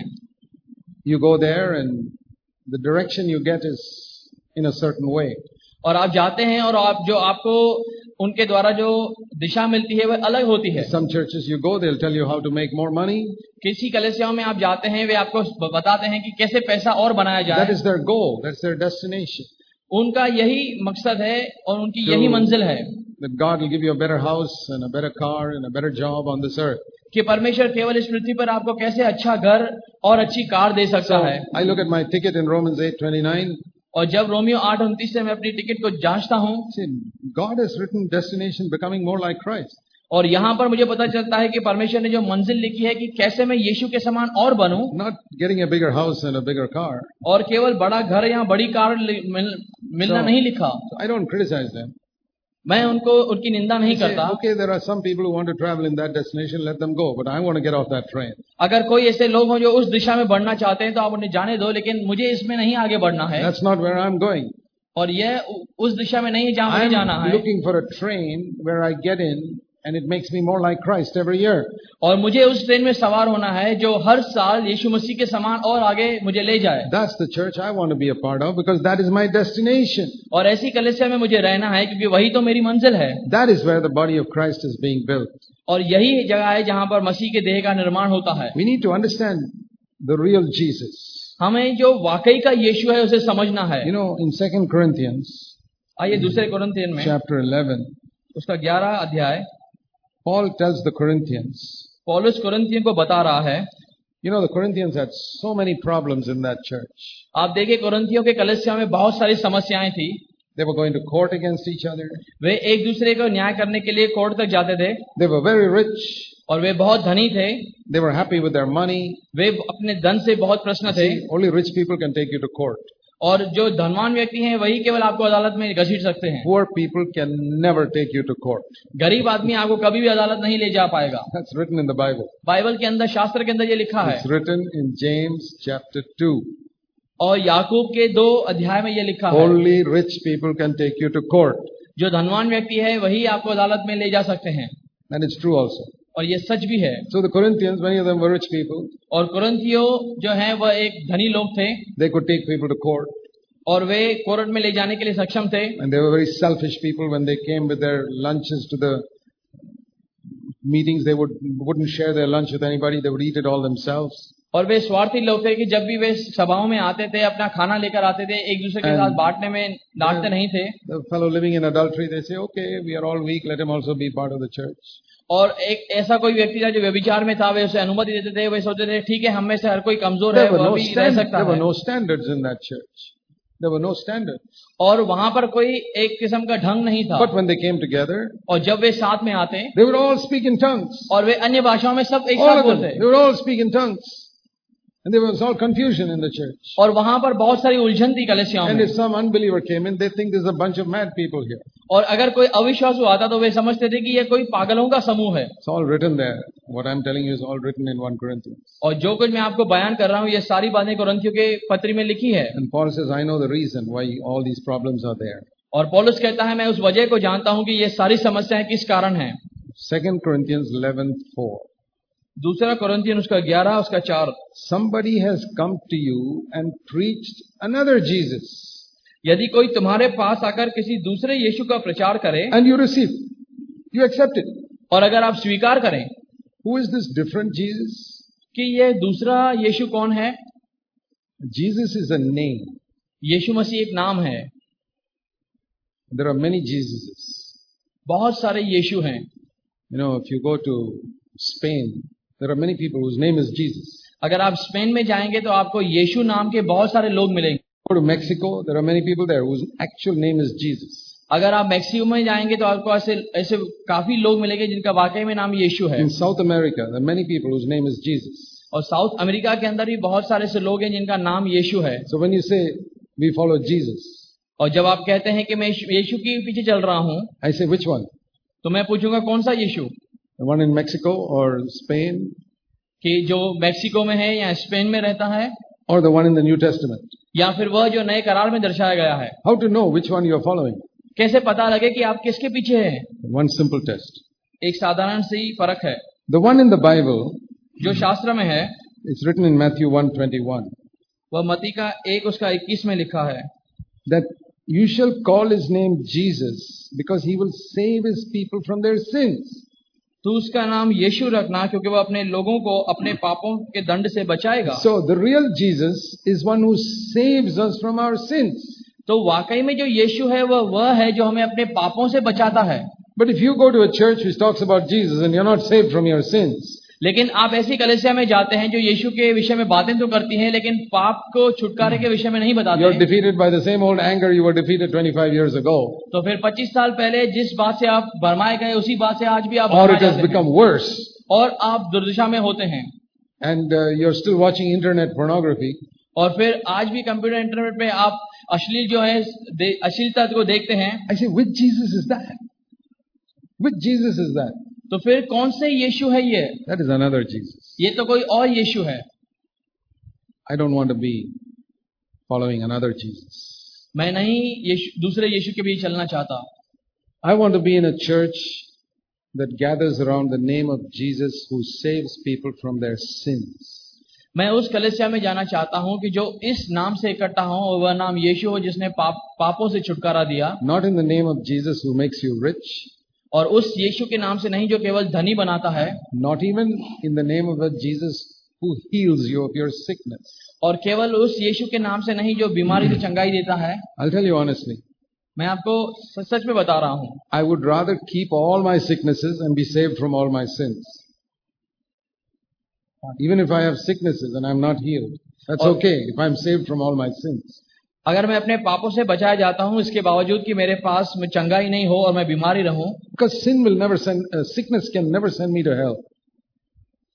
You go there and the direction you get is in a certain way. और आप जाते हैं और आप जो आपको उनके द्वारा जो दिशा मिलती है वह अलग होती है। Some churches you go, they'll tell you how to make more money. किसी कलीसियाओं में आप जाते हैं, वे आपको बताते हैं कि कैसे पैसा और बनाया That जाए। is their goal. That's their destination. उनका यही मकसद है और उनकी यही मंजिल है That God will give you a better house and a better car and a better job on this earth. कि परमेश्वर केवल इस पृथ्वी पर आपको कैसे अच्छा घर और अच्छी कार दे सकता है। I look at my ticket in Romans 8:29. और जब रोमियो 8:29 से मैं अपनी टिकट को जांचता हूँ, See, God has written destination becoming more like Christ. और यहाँ पर मुझे पता चलता है कि परमेश्वर ने जो मंजिल लिखी है कि कैसे मैं यीशु के समान और बनूं, Not getting a bigger house and a bigger car. और केवल बड़ा घर या बड़ी कार मिलना नहीं लिखा। So I don't criticize them. मैं उनकी निंदा नहीं I say, करता। okay, there are some people who want to travel in that destination, let them go. But I want to get off that train. अगर कोई ऐसे लोग हों जो उस दिशा में बढ़ना चाहते हैं तो आप उन्हें जाने दो, लेकिन मुझे इसमें नहीं आगे बढ़ना है। That's not where I'm going. और यह उस दिशा में नहीं है जहाँ मुझे जाना I'm है। looking for a train where I get in and it makes me more like Christ every year. और मुझे उस ट्रेन में सवार होना है जो हर साल यीशु मसीह के समान और आगे मुझे ले जाए। That's the church I want to be a part of because that is my destination. और ऐसी कलीसिया में मुझे रहना है क्योंकि वही तो मेरी मंजिल है। That is where the body of Christ is being built. और यही जगह है जहाँ पर मसीह के देह का निर्माण होता है। We need to understand the real Jesus. हमें जो वाकई का यीशु है उसे समझना है। You know, in 2 Corinthians आइए दूसरे कोरिन्थियन में chapter 11, उसका 11 अध्याय, Paul tells the Corinthians, पौलुस कोरिन्थियन को बता रहा है। you know, the Corinthians had so many problems in that church. आप देखिए कोरिन्थियों के कलीसिया में बहुत सारी समस्याएं थी। They were going to court against each other. वे एक दूसरे को न्याय करने के लिए कोर्ट तक जाते थे। They were very rich. और वे बहुत धनी थे, They were happy with their money. वे अपने धन से बहुत प्रसन्न थे। See, only rich people can take you to court. और जो धनवान व्यक्ति हैं वही केवल आपको अदालत में घसीट सकते हैं। Poor people can never take you to court. गरीब आदमी आपको कभी भी अदालत नहीं ले जा पाएगा। That's written in the Bible. Bible के अंदर, शास्त्र के अंदर ये लिखा है। It's written in James chapter 2. और याकूब के 2 अध्याय में ये लिखा है, Only rich people can take you to court. जो धनवान व्यक्ति है वही आपको अदालत में ले जा सकते हैं। And it's true also. और ये सच भी है। So the Corinthians, many of them were rich people. और कुरिन्थियों जो हैं वह एक धनी लोग थे, They could take people to court. और वे कोर्ट में ले जाने के लिए सक्षम थे। And they were very selfish people. When they came with their lunches to the meetings, they wouldn't share their lunch with anybody. They would eat it all themselves. और वे स्वार्थी लोग थे कि जब भी वे सभाओं में आते थे, अपना खाना लेकर आते थे, एक दूसरे के साथ बांटने में डांटते नहीं थे। The fellow living in adultery, they say, okay, we are all weak. Let him also be part of the church. और एक ऐसा कोई व्यक्ति था जो व्यभिचार में था, वे उसे अनुमति देते थे। वे सोचते थे ठीक है, हम में से हर कोई कमजोर है, वह भी रह सकता है। There were no standards in that church. There were no standards. और वहां पर कोई एक किस्म का ढंग नहीं था। But when they came together, और जब वे साथ में आते, they would all speak in tongues. और वे अन्य भाषाओं में सब एक All साथ of them. बोलते। They would all speak in tongues. And there was all confusion in the church. और वहां पर बहुत सारी उलझन थी कलीसियाओं And में। if some unbeliever came in, they think there's a bunch of mad people here. और अगर कोई अविश्वासु आता तो वे समझते थे कि ये कोई पागलों का समूह है। It's all written there. What I'm telling you is all written in 1 Corinthians. और जो कुछ मैं आपको बयान कर रहा हूँ, ये सारी बातें कुरिन्थियों के पत्री में लिखी है। And Paul says, I know the reason why all these problems are there. और पौलुस कहता है, मैं उस वजह को जानता हूँ कि ये सारी समस्याएं किस कारण हैं। 2 Corinthians 11:4. दूसरा कुरिन्थियन उसका 11 उसका 4। Somebody has come to you and preached another Jesus. यदि कोई तुम्हारे पास आकर किसी दूसरे यीशु का प्रचार करे And you receive. You accept it. और अगर आप स्वीकार करें, Who is this different Jesus? कि ये दूसरा यीशु कौन है? Jesus is a name. यीशु मसीह एक नाम है। There are many Jesuses. बहुत सारे यीशु हैं। You know, if you go to Spain, there are many people whose name is Jesus. अगर आप स्पेन में जाएंगे तो आपको यीशु नाम के बहुत सारे लोग मिलेंगे। Go to Mexico, there are many people there whose actual name is Jesus. अगर आप मैक्सिको में जाएंगे तो आपको ऐसे काफी लोग मिलेंगे जिनका वाकई में नाम यीशु है। In South America, there are many people whose name is Jesus. और साउथ अमेरिका के अंदर भी बहुत सारे ऐसे लोग हैं जिनका नाम यीशु है। So when you say we follow Jesus, और जब आप कहते हैं कि मैं यीशु के पीछे चल रहा हूँ, I say which one? तो मैं पूछूंगा कौन सा यीशु? The one in Mexico or Spain? कि जो मैक्सिको में है या स्पेन में रहता है, Or the one in the New Testament? या फिर वह जो नए करार में दर्शाया गया है। How to know which one you are following? कैसे पता लगे कि आप किसके पीछे हैं? One simple test. एक साधारण सी परख है। The one in the Bible, जो शास्त्र में है, it's written in Matthew 1:21, वह मत्ती का 1 उसका 21 में लिखा है, that you shall call his name Jesus because he will save his people from their sins. तो उसका नाम यीशु रखना क्योंकि वह अपने लोगों को अपने पापों के दंड से बचाएगा। So the real Jesus is one who saves us from our sins. तो वाकई में जो यीशु है वह है जो हमें अपने पापों से बचाता है। But if you go to a church which talks about Jesus and you're not saved from your sins, लेकिन आप ऐसी कलीसिया में जाते हैं जो यीशु के विषय में बातें तो करती हैं लेकिन पाप को छुटकारे के विषय में नहीं बताते। you're defeated by the same old anger you were defeated 25 years ago. तो फिर 25 साल पहले जिस बात से आप भरमाए गए उसी बात से आज भी आप Or भरमाए it has जाते हैं। become worse. और आप दुर्दशा में होते हैं। And you're still watching internet pornography. और फिर आज भी कंप्यूटर इंटरनेट पे आप अश्लील जो है अश्लीलता को देखते हैं। I say, which Jesus is that? Which Jesus is that? तो फिर कौन से यीशु है ये? That is another Jesus. ये तो कोई और यीशु है। I don't want to be following another Jesus. मैं नहीं दूसरे यीशु के भी चलना चाहता। I want to be in a church that gathers around the name of Jesus who saves people from their sins. मैं उस कलीसिया में जाना चाहता हूं कि जो इस नाम से इकट्ठा हो और वह नाम यीशु हो जिसने पापों से छुटकारा दिया। Not in the name of Jesus who makes you rich. और उस यीशु के नाम से नहीं जो केवल धनी बनाता है। Not even in the name of a Jesus who heals you of your sickness. और केवल उस यीशु के नाम से नहीं जो बीमारी से चंगाई देता है। I'll tell you honestly. मैं आपको सच में बता रहा हूं। I would rather keep all my sicknesses and be saved from all my sins. Even if I have sicknesses and I'm not healed, that's okay if I'm saved from all my sins. अगर मैं अपने पापों से बचाया जाता हूं इसके बावजूद कि मेरे पास चंगाई नहीं हो और मैं बीमारी रहूं, Because sickness can never send me to hell.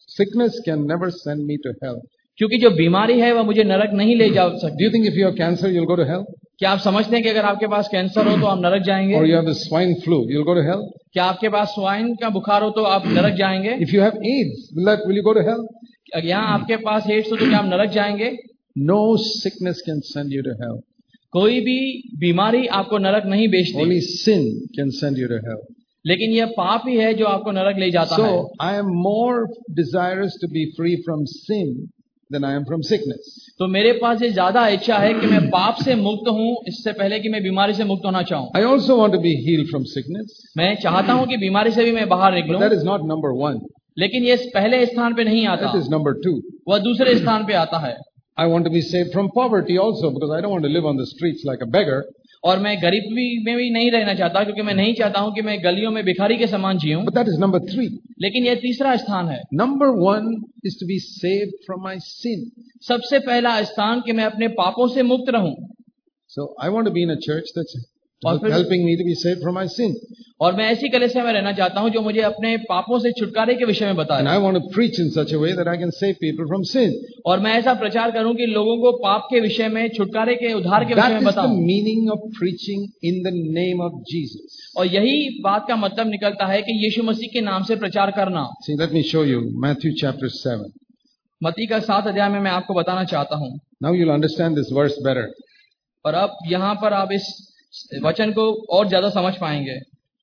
Sickness can never send me to hell. क्योंकि जो बीमारी है वह मुझे नरक नहीं ले जा Do सकती। you think if you have cancer, you'll go to hell? क्या आप समझते हैं कि अगर आपके पास कैंसर हो तो आप नरक जाएंगे? Or you have the swine flu, you'll go to hell? क्या आपके पास स्वाइन का बुखार हो तो आप नरक जाएंगे? If you have AIDS, will you go to hell? यहाँ आपके पास एड्स हो तो क्या आप नरक जाएंगे? No sickness can send you to hell. कोई भी बीमारी आपको नरक नहीं भेजती, Only sin can send you to hell. लेकिन यह पाप ही है जो आपको नरक ले जाता है। So, I am more desirous to be free from sin than I am from sickness. तो मेरे पास ये ज्यादा इच्छा है कि मैं पाप से मुक्त हूँ इससे पहले कि मैं बीमारी से मुक्त होना चाहूँ। I also want to be healed from sickness. मैं चाहता हूँ कि बीमारी से भी मैं बाहर But निकलूं, that is not number one. लेकिन ये पहले स्थान पे नहीं आता, That is number two. वह दूसरे स्थान पे आता है। I want to be saved from poverty also because I don't want to live on the streets like a beggar. और मैं गरीबी में भी नहीं रहना चाहता क्योंकि मैं नहीं चाहता हूँ कि मैं गलियों में भिखारी के समान जीऊं। But that is number three. लेकिन यह तीसरा स्थान है। Number one is to be saved from my sin. सबसे पहला स्थान कि मैं अपने पापों से मुक्त रहूं। So I want to be in a church that's और फिर- helping me to be saved from my sin. और मैं ऐसी कलीसिया में रहना चाहता हूं जो मुझे अपने पापों से छुटकारे के विषय में And बताए, I want to preach in such a way that I can save people from sin. और मैं ऐसा प्रचार करूं कि लोगों को पाप के विषय में, छुटकारे के उद्धार के विषय That में is the बताऊं। meaning of preaching in the name of Jesus. और यही बात का मतलब निकलता है कि यीशु मसीह के नाम से प्रचार करना। See, let me show you Matthew chapter 7. मत्ती का 7 अध्याय में मैं आपको बताना चाहता हूं, Now you'll understand this verse better. और अब यहाँ पर आप इस वचन को और ज्यादा समझ पाएंगे।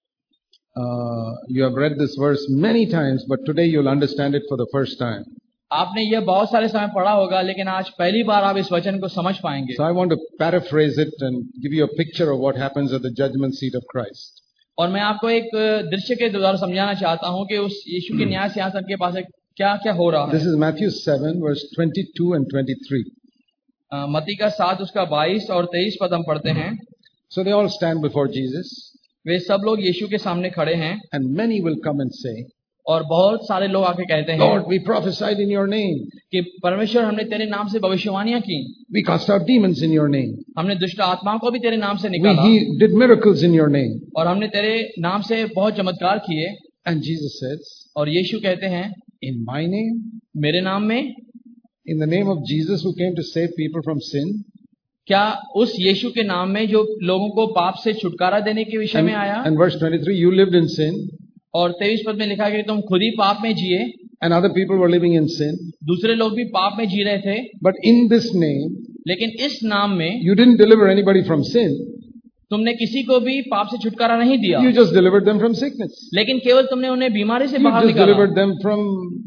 You have read this verse many times, but today you'll understand it for the first time. आपने यह बहुत सारे समय पढ़ा होगा, लेकिन आज पहली बार आप इस वचन को समझ पाएंगे। So I want to paraphrase it and give you a picture of what happens at the judgment seat of Christ. और मैं आपको एक दृश्य के द्वारा समझाना चाहता हूँ कि उस यीशु के न्याय सिंहासन के पास क्या क्या हो रहा This है। is Matthew 7, verse 22 and 23. मत्ती का 7 उसका 22 और 23 पद हम पढ़ते हैं। So they all stand before Jesus, वे सब लोग यीशु के सामने खड़े हैं, and many will come and say, और बहुत सारे लोग आके कहते हैं Lord, we prophesied in your name. कि परमेश्वर हमने तेरे नाम से भविष्यवाणियां की, We cast out demons in your name. हमने दुष्ट आत्माओं को भी तेरे नाम से We निकाला, did miracles in your name. और हमने तेरे नाम से बहुत चमत्कार किए। And Jesus says, और यीशु कहते हैं, in my name, मेरे नाम में, in the name of Jesus who came to save people from sin. क्या उस यीशु के नाम में जो लोगों को पाप से छुटकारा देने के विषय में आया। And verse 23, you lived in sin, और 23 पद में लिखा कि तुम खुद ही पाप में जिए, and other people were living in sin. दूसरे लोग भी पाप में जी रहे थे, But in this name, लेकिन इस नाम में you didn't deliver anybody from sin. तुमने किसी को भी पाप से छुटकारा नहीं दिया, You just delivered them from sickness. लेकिन केवल तुमने उन्हें बीमारी से You बाहर just निकाला, delivered them from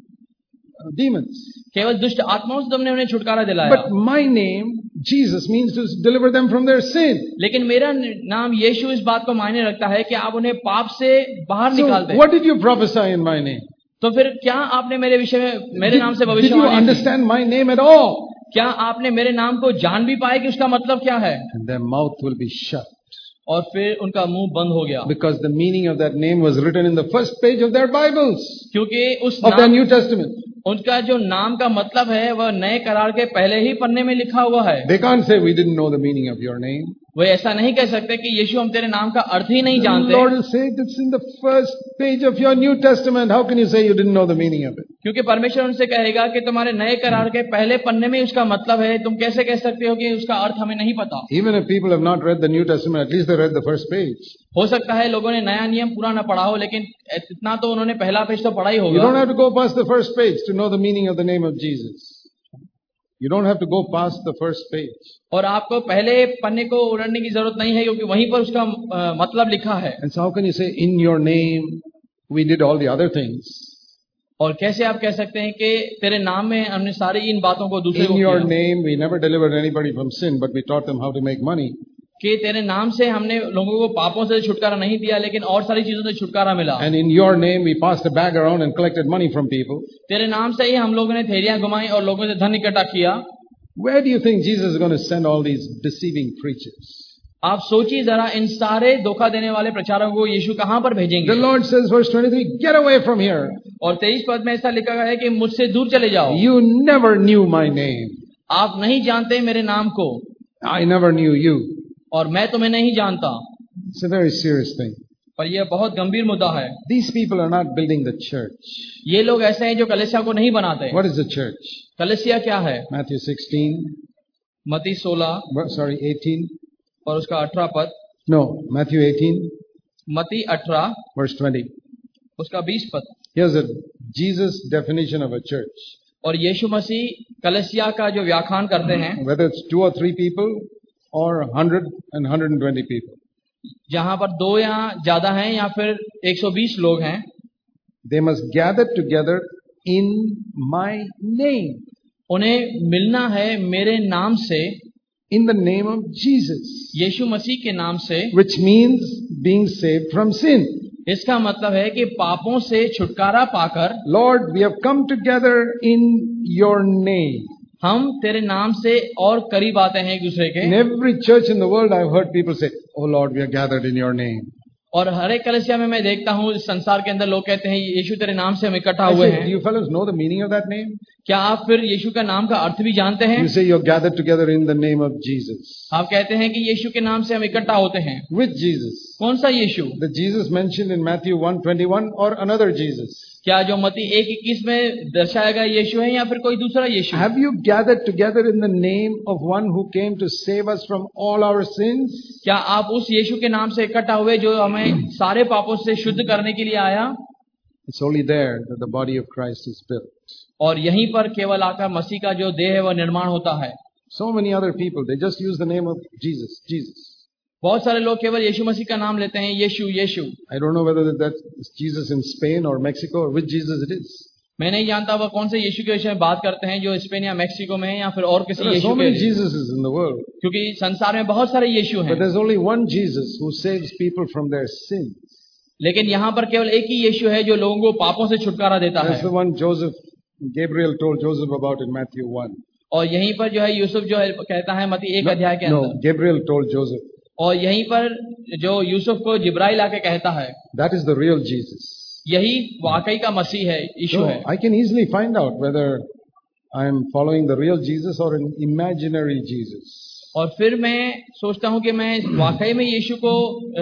demons. केवल दुष्ट आत्माओं से तुमने उन्हें छुटकारा दिलाया। But my name, Jesus, means to deliver them from their sin. लेकिन मेरा नाम यीशु इस बात को मायने रखता है कि आप उन्हें पाप से बाहर So निकाल दें। what did you prophesy in my name? तो फिर क्या आपने मेरे विषय में, मेरे नाम से Did you भविष्यवाणी की? understand my name at all? क्या आपने मेरे नाम को जान भी पाए कि उसका मतलब क्या है? And their mouth will be shut. और फिर उनका मुंह बंद हो गया, Because the meaning of that name was written in the first page of their Bibles, क्योंकि उस of their नाम, New Testament. उनका जो नाम का मतलब है वह नए करार के पहले ही पन्ने में लिखा हुआ है। They can't say, we didn't know the meaning of your name. वे ऐसा नहीं कह सकते कि यीशु हम तेरे नाम का अर्थ ही नहीं The जानते, Lord will say, it's in the first page of your New Testament. How can you say you didn't know the meaning of it? क्योंकि परमेश्वर उनसे कहेगा कि तुम्हारे नए करार के पहले पन्ने में उसका मतलब है, तुम कैसे कह सकते हो कि उसका अर्थ हमें नहीं पता। Even if people have not read the New Testament, at least they read the first page. हो सकता है लोगों ने नया नियम पूरा न पढ़ा हो, लेकिन इतना तो उन्होंने पहला पेज तो पढ़ा ही You don't होगा। have to go past the first page to know the meaning of the name of Jesus. You don't have to go past the first page. और आपको पहले पन्ने को उड़ने की जरूरत नहीं है, क्योंकि वहीं पर उसका मतलब लिखा है। And so how can you say, in your name, we did all the other things? और कैसे आप कह सकते हैं कि तेरे नाम में हमने सारी इन बातों को दूसरे को In your किया, name, we never delivered anybody from sin, but we taught them how to make money. कि तेरे नाम से हमने लोगों को पापों से छुटकारा नहीं दिया, लेकिन और सारी चीजों से छुटकारा मिला। And in your name, we passed a bag around and collected money from people. तेरे नाम से ही हम लोगों ने थैलियां घुमाई और लोगों से धन इकट्ठा किया। Where do you think Jesus is going to send all these deceiving preachers? आप सोचिए जरा, इन सारे धोखा देने वाले प्रचारकों को यीशु कहां पर The भेजेंगे? Lord says, verse 23, get away from here. और 23 पद में ऐसा लिखा है कि मुझसे दूर चले जाओ, You never knew my name. आप नहीं जानते मेरे नाम को, I never knew you. और मैं तुम्हें नहीं जानता। It's a very serious thing. पर यह बहुत गंभीर मुद्दा है। These people are not building the church. ये लोग ऐसे हैं जो कलीसिया को नहीं बनाते। What is the church? कलीसिया क्या है? Matthew 16, मत्ती 18. और उसका 18 पद। No, Matthew 18, मत्ती 18 verse 20. उसका 20 पद। Here's a Jesus definition of a church. और यीशु मसीह कलीसिया का जो व्याख्यान करते हैं, Whether it's 2 or 3 people or 100 and 120 people. जहां पर 2 या ज्यादा हैं या फिर 120 लोग हैं, They must gather together in my name. उन्हें मिलना है मेरे नाम से, In the name of Jesus. यीशु मसीह के नाम से, Which means being saved from sin. इसका मतलब है कि पापों से छुटकारा पाकर Lord, we have come together in your name. हम तेरे नाम से और करीब आते हैं एक दूसरे के। In every church in the world, I've heard people say, "Oh Lord, we are gathered in your name." और हर एक कलीसिया में मैं देखता हूँ, इस संसार के अंदर लोग कहते हैं यीशु तेरे नाम से हम इकट्ठा I हुए say, हैं। do you fellows know the meaning of that name? क्या आप फिर यीशु का नाम का अर्थ भी जानते हैं? You say you're gathered together in the name of Jesus. आप कहते हैं कि यीशु के नाम से हम इकट्ठा होते हैं। Which Jesus? कौन सा यीशु? The Jesus mentioned in Matthew 1:21 or another Jesus? क्या जो मत्ती 1:21 में दर्शाया गया यीशु है या फिर कोई दूसरा यीशु? Have you gathered together in the name of one who came to save us from all our sins? क्या आप उस यीशु के नाम से इकट्ठा हुए जो हमें सारे पापों से शुद्ध करने के लिए आया? It's only there that the body of Christ is built. और यहीं पर केवल आकर मसीह का जो देह है वह निर्माण होता है। So many other people, they just use the name of Jesus, Jesus. बहुत सारे लोग केवल यीशु मसीह का नाम लेते हैं, यीशु यीशु। I don't know whether that's Jesus in Spain or Mexico or which Jesus it is. मैं नहीं जानता वह कौन से यीशु के विषय में बात करते हैं, जो स्पेन या मैक्सिको में है या फिर और किसी There are यीशु so के many लिए। Jesuses in the world, क्योंकि संसार में बहुत सारे यीशु हैं, but there's only one Jesus who saves people from their sins. लेकिन यहाँ पर केवल एक ही यीशु है जो लोगों को पापों से छुटकारा देता That's the है। one Gabriel told Joseph about in Matthew 1. और यहीं पर जो है यूसुफ जो है कहता है मत्ती 1 अध्याय के No, अंदर, Gabriel told Joseph. और यहीं पर जो यूसुफ को जिब्राइल आके कहता है, That is the real Jesus. यही वाकई का मसीह है, यीशु So है। I can easily find out whether I am following the real Jesus or an imaginary Jesus. और फिर मैं सोचता हूँ कि मैं वाकई में यीशु को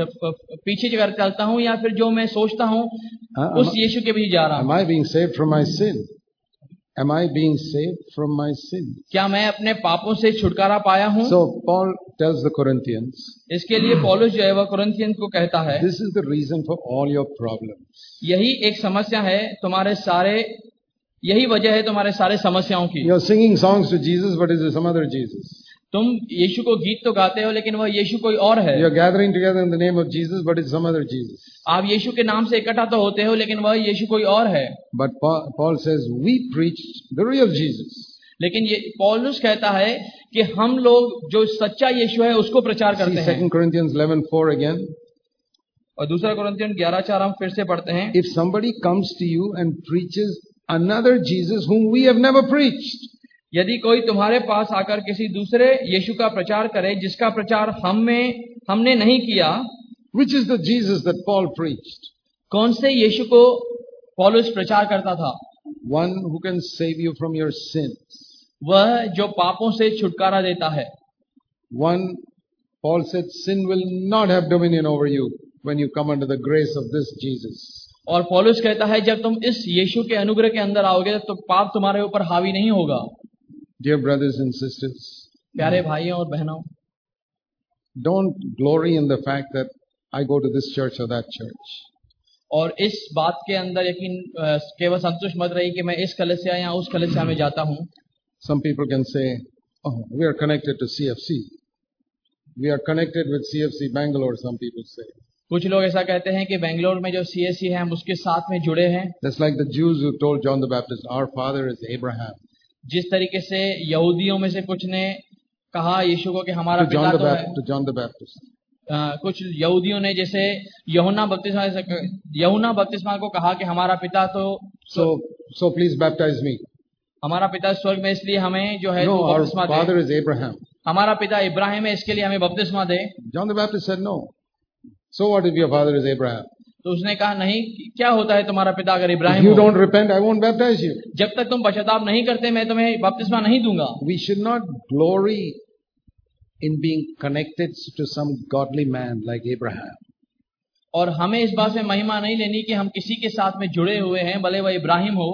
पीछे चलता हूँ या फिर जो मैं सोचता हूँ उस यीशु के भी जा रहा Am हूँ। I being saved from my sin? Am I being saved from my sin? क्या मैं अपने पापों से छुटकारा पाया हूँ? So Paul tells the Corinthians, इसके लिए पौलुस जो है वह कुरिन्थियन को कहता है, this is the reason for all your problems. यही एक समस्या है तुम्हारे सारे, यही वजह है तुम्हारे सारे समस्याओं की। You're singing songs to Jesus, but is there some other Jesus? तुम यीशु को गीत तो गाते हो लेकिन वह यीशु कोई और है। You're gathering together in the name of Jesus, but it's some other Jesus. आप यीशु के नाम से इकट्ठा तो होते हो लेकिन वह यीशु कोई और है। But Paul says, we preach the real Jesus. लेकिन ये पौलुस कहता है कि हम लोग जो सच्चा यीशु है उसको प्रचार See करते हैं। 2 Corinthians 11:4 again. और दूसरा कुरिन्थियन 11:4 हम फिर से पढ़ते हैं। If somebody comes to you and preaches another Jesus whom we have never preached, यदि कोई तुम्हारे पास आकर किसी दूसरे यीशु का प्रचार करे जिसका प्रचार हमने नहीं किया, which is the Jesus that Paul preached? कौन से यीशु को पौलुस प्रचार करता था? One who can save you from your sins. वह जो पापों से छुटकारा देता है। One, Paul said, sin will not have dominion over you when you come under the grace of this Jesus. और पौलुस कहता है जब तुम इस यीशु के अनुग्रह के अंदर आओगे तो पाप तुम्हारे ऊपर हावी नहीं होगा। Dear brothers and sisters, प्यारे भाइयों और बहनों, don't glory in the fact that I go to this church or that church. और इस बात के अंदर यकीन केवल संतुष्ट मत रही कि मैं इस कलीसिया या उस कलीसिया में जाता हूँ। Some people can say, oh, we are connected to CFC. We are connected with CFC Bangalore, some people say. कुछ लोग ऐसा कहते हैं कि बेंगलोर में जो CSC है हम उसके साथ में जुड़े हैं। That's like the Jews who told John the Baptist, our father is Abraham. जिस तरीके से यहूदियों में से कुछ ने कहा यीशु को कि हमारा To पिता तो है, to John the Baptist. कुछ यहूदियों ने जैसे यूहन्ना बपतिस्मा को कहा कि हमारा पिता तो So please baptize me. हमारा पिता स्वर्ग में इसलिए हमें जो है No, तू our बपतिस्मा दे। father is Abraham. हमारा पिता इब्राहिम है इसके लिए हमें बपतिस्मा दे। John the Baptist said no. So what if your father is Abraham? तो उसने कहा नहीं, क्या होता है तुम्हारा पिता अगर If इब्राहिम you हो? don't repent, I won't baptize you. जब तक तुम पश्चाताप नहीं करते मैं तुम्हें बपतिस्मा नहीं दूंगा। We should not glory in being connected to some godly man like Abraham. और हमें इस बात से महिमा नहीं लेनी कि हम किसी के साथ में जुड़े हुए हैं, भले वह इब्राहिम हो।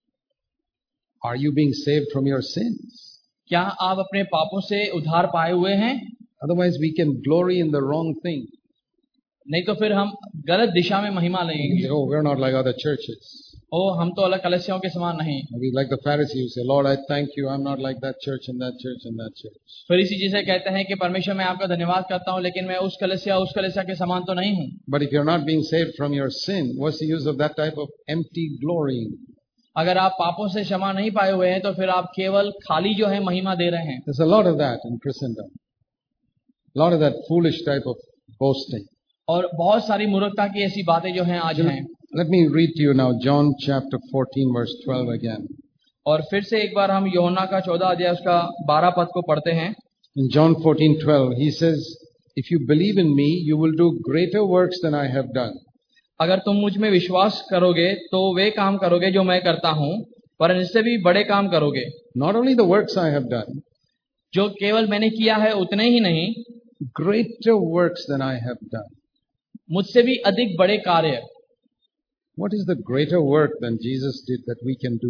Are you being saved from your sins? क्या आप अपने पापों से उद्धार पाए हुए हैं? Otherwise, we can glory in the wrong thing. नहीं तो फिर हम गलत दिशा में महिमा We लेंगे। say, oh, we're not like other churches. ओ हम तो अलग कलीसियाओं के समान नहीं। Maybe like the Pharisees, you say, Lord, I thank you. I'm not like that church and that church and that church. फरीसी जिसे कहते हैं कि परमेश्वर मैं आपका धन्यवाद करता हूँ, लेकिन मैं उस कलीसिया के समान तो नहीं हूँ। But if you're not being saved from your sin, what's the use of that type of empty glorying? अगर आप पापों से क्षमा नहीं पाए हुए हैं तो फिर आप केवल खाली जो है महिमा दे रहे हैं। There's a lot of that in Christendom. A lot of that foolish type of boasting. और बहुत सारी मूर्खता की ऐसी बातें जो हैं आज हैं। Let me read to you now John chapter 14 verse 12 again. और फिर से एक बार हम यूहन्ना का 14 अध्याय उसका 12 पद को पढ़ते हैं। In John 14:12, he says, if you believe in me, you will do greater works than I have done. अगर तुम मुझ में विश्वास करोगे तो वे काम करोगे जो मैं करता हूँ, पर इससे भी बड़े काम करोगे। Not only the works I have done, जो केवल मैंने किया है उतने ही नहीं, greater works than I have done. मुझसे भी अधिक बड़े कार्य। What is the greater work than Jesus did that we can do?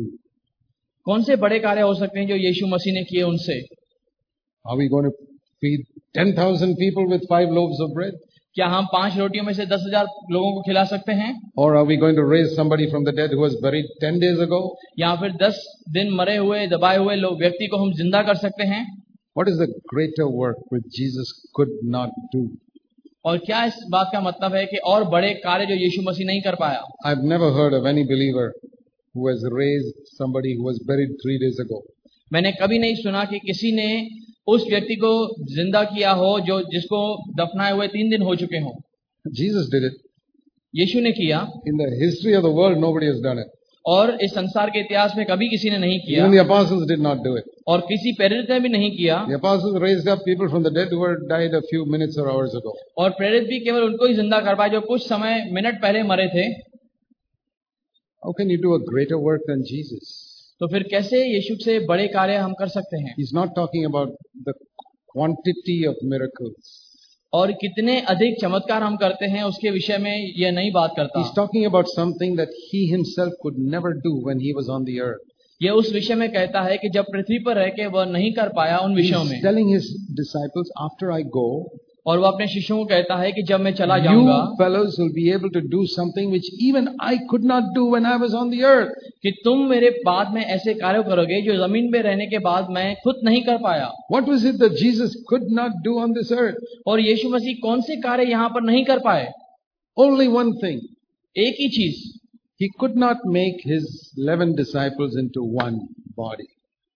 कौन से बड़े कार्य हो सकते हैं जो यीशु मसीह ने किए उनसे? Are we going to feed 10,000 people with 5 loaves of bread? क्या हम 5 रोटियों में से 10,000 लोगों को खिला सकते हैं? Or are we going to raise somebody from the dead who was buried 10 days ago? या फिर 10 दिन मरे हुए दबाए हुए व्यक्ति को हम जिंदा कर सकते हैं? What is the greater work which Jesus could not do? और क्या इस बात का मतलब है कि और बड़े कार्य जो यीशु मसीह नहीं कर पाया? I've never heard of any believer who has raised somebody who was buried 3 days ago. मैंने कभी नहीं सुना कि किसी ने उस व्यक्ति को जिंदा किया हो जो जिसको दफनाए हुए 3 दिन हो चुके हों। Jesus did it. यीशु ने किया। In the history of the world, nobody has done it. और इस संसार के इतिहास में कभी किसी ने नहीं किया। Even the apostles did not do it. और किसी प्रेरित ने भी नहीं किया। The apostles raised up people from the dead who were died a few minutes or hours ago. और प्रेरित भी केवल उनको ही जिंदा कर पाए जो कुछ समय मिनट पहले मरे थे। How can you do a greater work than Jesus? तो फिर कैसे यीशु से बड़े कार्य हम कर सकते हैं? He's not talking about the quantity of miracles. और कितने अधिक चमत्कार हम करते हैं उसके विषय में यह नहीं बात करता। He's talking about something that he himself could never do when he was on the earth. यह उस विषय में कहता है कि जब पृथ्वी पर रह के वह नहीं कर पाया उन विषयों में। He's telling his disciples, after I go, और वह अपने शिष्यों को कहता है कि जब मैं चला जाऊंगा, you fellows will be able to do something which even I could not do when I was on the earth. कि तुम मेरे बाद में ऐसे कार्य करोगे जो जमीन पे रहने के बाद मैं खुद नहीं कर पाया। What was it that Jesus could not do on this earth? और यीशु मसीह कौन से कार्य यहाँ पर नहीं कर पाए? Only one thing. एक ही चीज। He could not make his 11 disciples into one body.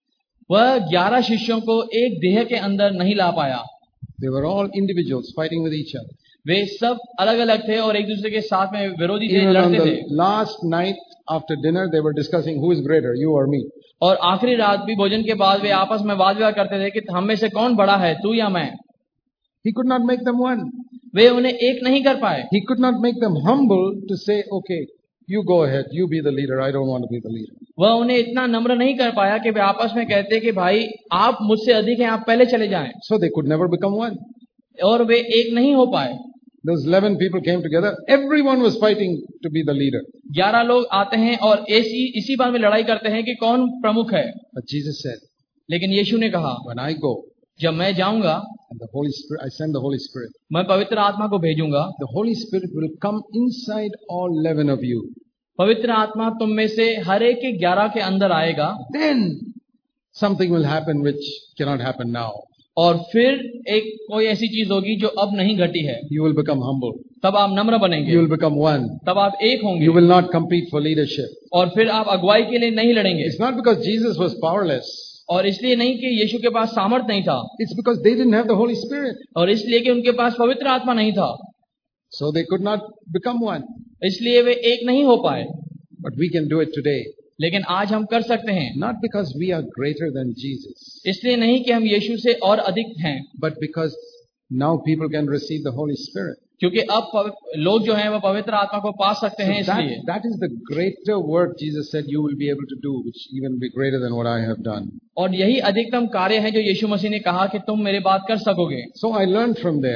वह 11 शिष्यों को एक देह के अंदर नहीं ला पाया। They were all individuals fighting with each other. वे सब अलग अलग थे और एक दूसरे के साथ में विरोधी थे, Even on लड़ते थे। the last night after dinner, they were discussing who is greater, you or me. और आखिरी रात भी भोजन के बाद वे आपस में वाद विवाद करते थे कि हम में से कौन बड़ा है, तू या मैं। He could not make them one. वे उन्हें एक नहीं कर पाए। He could not make them humble to say, okay, you go ahead, you be the leader, I don't want to be the leader. वह उन्हें इतना नम्र नहीं कर पाया कि वे आपस में कहते कि भाई आप मुझसे अधिक हैं, आप पहले चले जाएं। So they could never become one. और वे एक नहीं हो पाए। Those 11 people came together. Everyone was fighting to be the leader. 11 लोग आते हैं और इसी बात में लड़ाई करते हैं कि कौन प्रमुख है। But Jesus said, लेकिन यीशु ने कहा, when I go, जब मैं जाऊंगा, and the Holy Spirit, I send the Holy Spirit. मैं पवित्र आत्मा को भेजूंगा। The Holy Spirit will come inside all 11 of you. पवित्र आत्मा तुम में से हर एक के 11 के अंदर आएगा। Then something will happen which cannot happen now. और फिर एक कोई ऐसी चीज होगी जो अब नहीं घटी है। You will become humble. तब आप नम्र बनेंगे। You will become one. तब आप एक होंगे। You will not compete for leadership. और फिर आप अगुवाई के लिए नहीं लड़ेंगे। It's not because Jesus was powerless. और इसलिए नहीं कि यीशु के पास सामर्थ नहीं था। It's because they didn't have the Holy Spirit. और इसलिए कि उनके पास पवित्र आत्मा नहीं था। So they could not become one. इसलिए वे एक नहीं हो पाए। But we can do it today. लेकिन आज हम कर सकते हैं। Not because we are greater than Jesus. इसलिए नहीं कि हम यीशु से और अधिक हैं। But because now people can receive the Holy Spirit. क्योंकि अब लोग जो हैं वो पवित्र आत्मा को पा सकते हैं। इसलिए that is the greater work Jesus said you will be able to do, which even be greater than what I have done. और यही अधिकतम कार्य है जो यीशु मसीह ने कहा कि तुम मेरे बात कर सकोगे। So I learned from there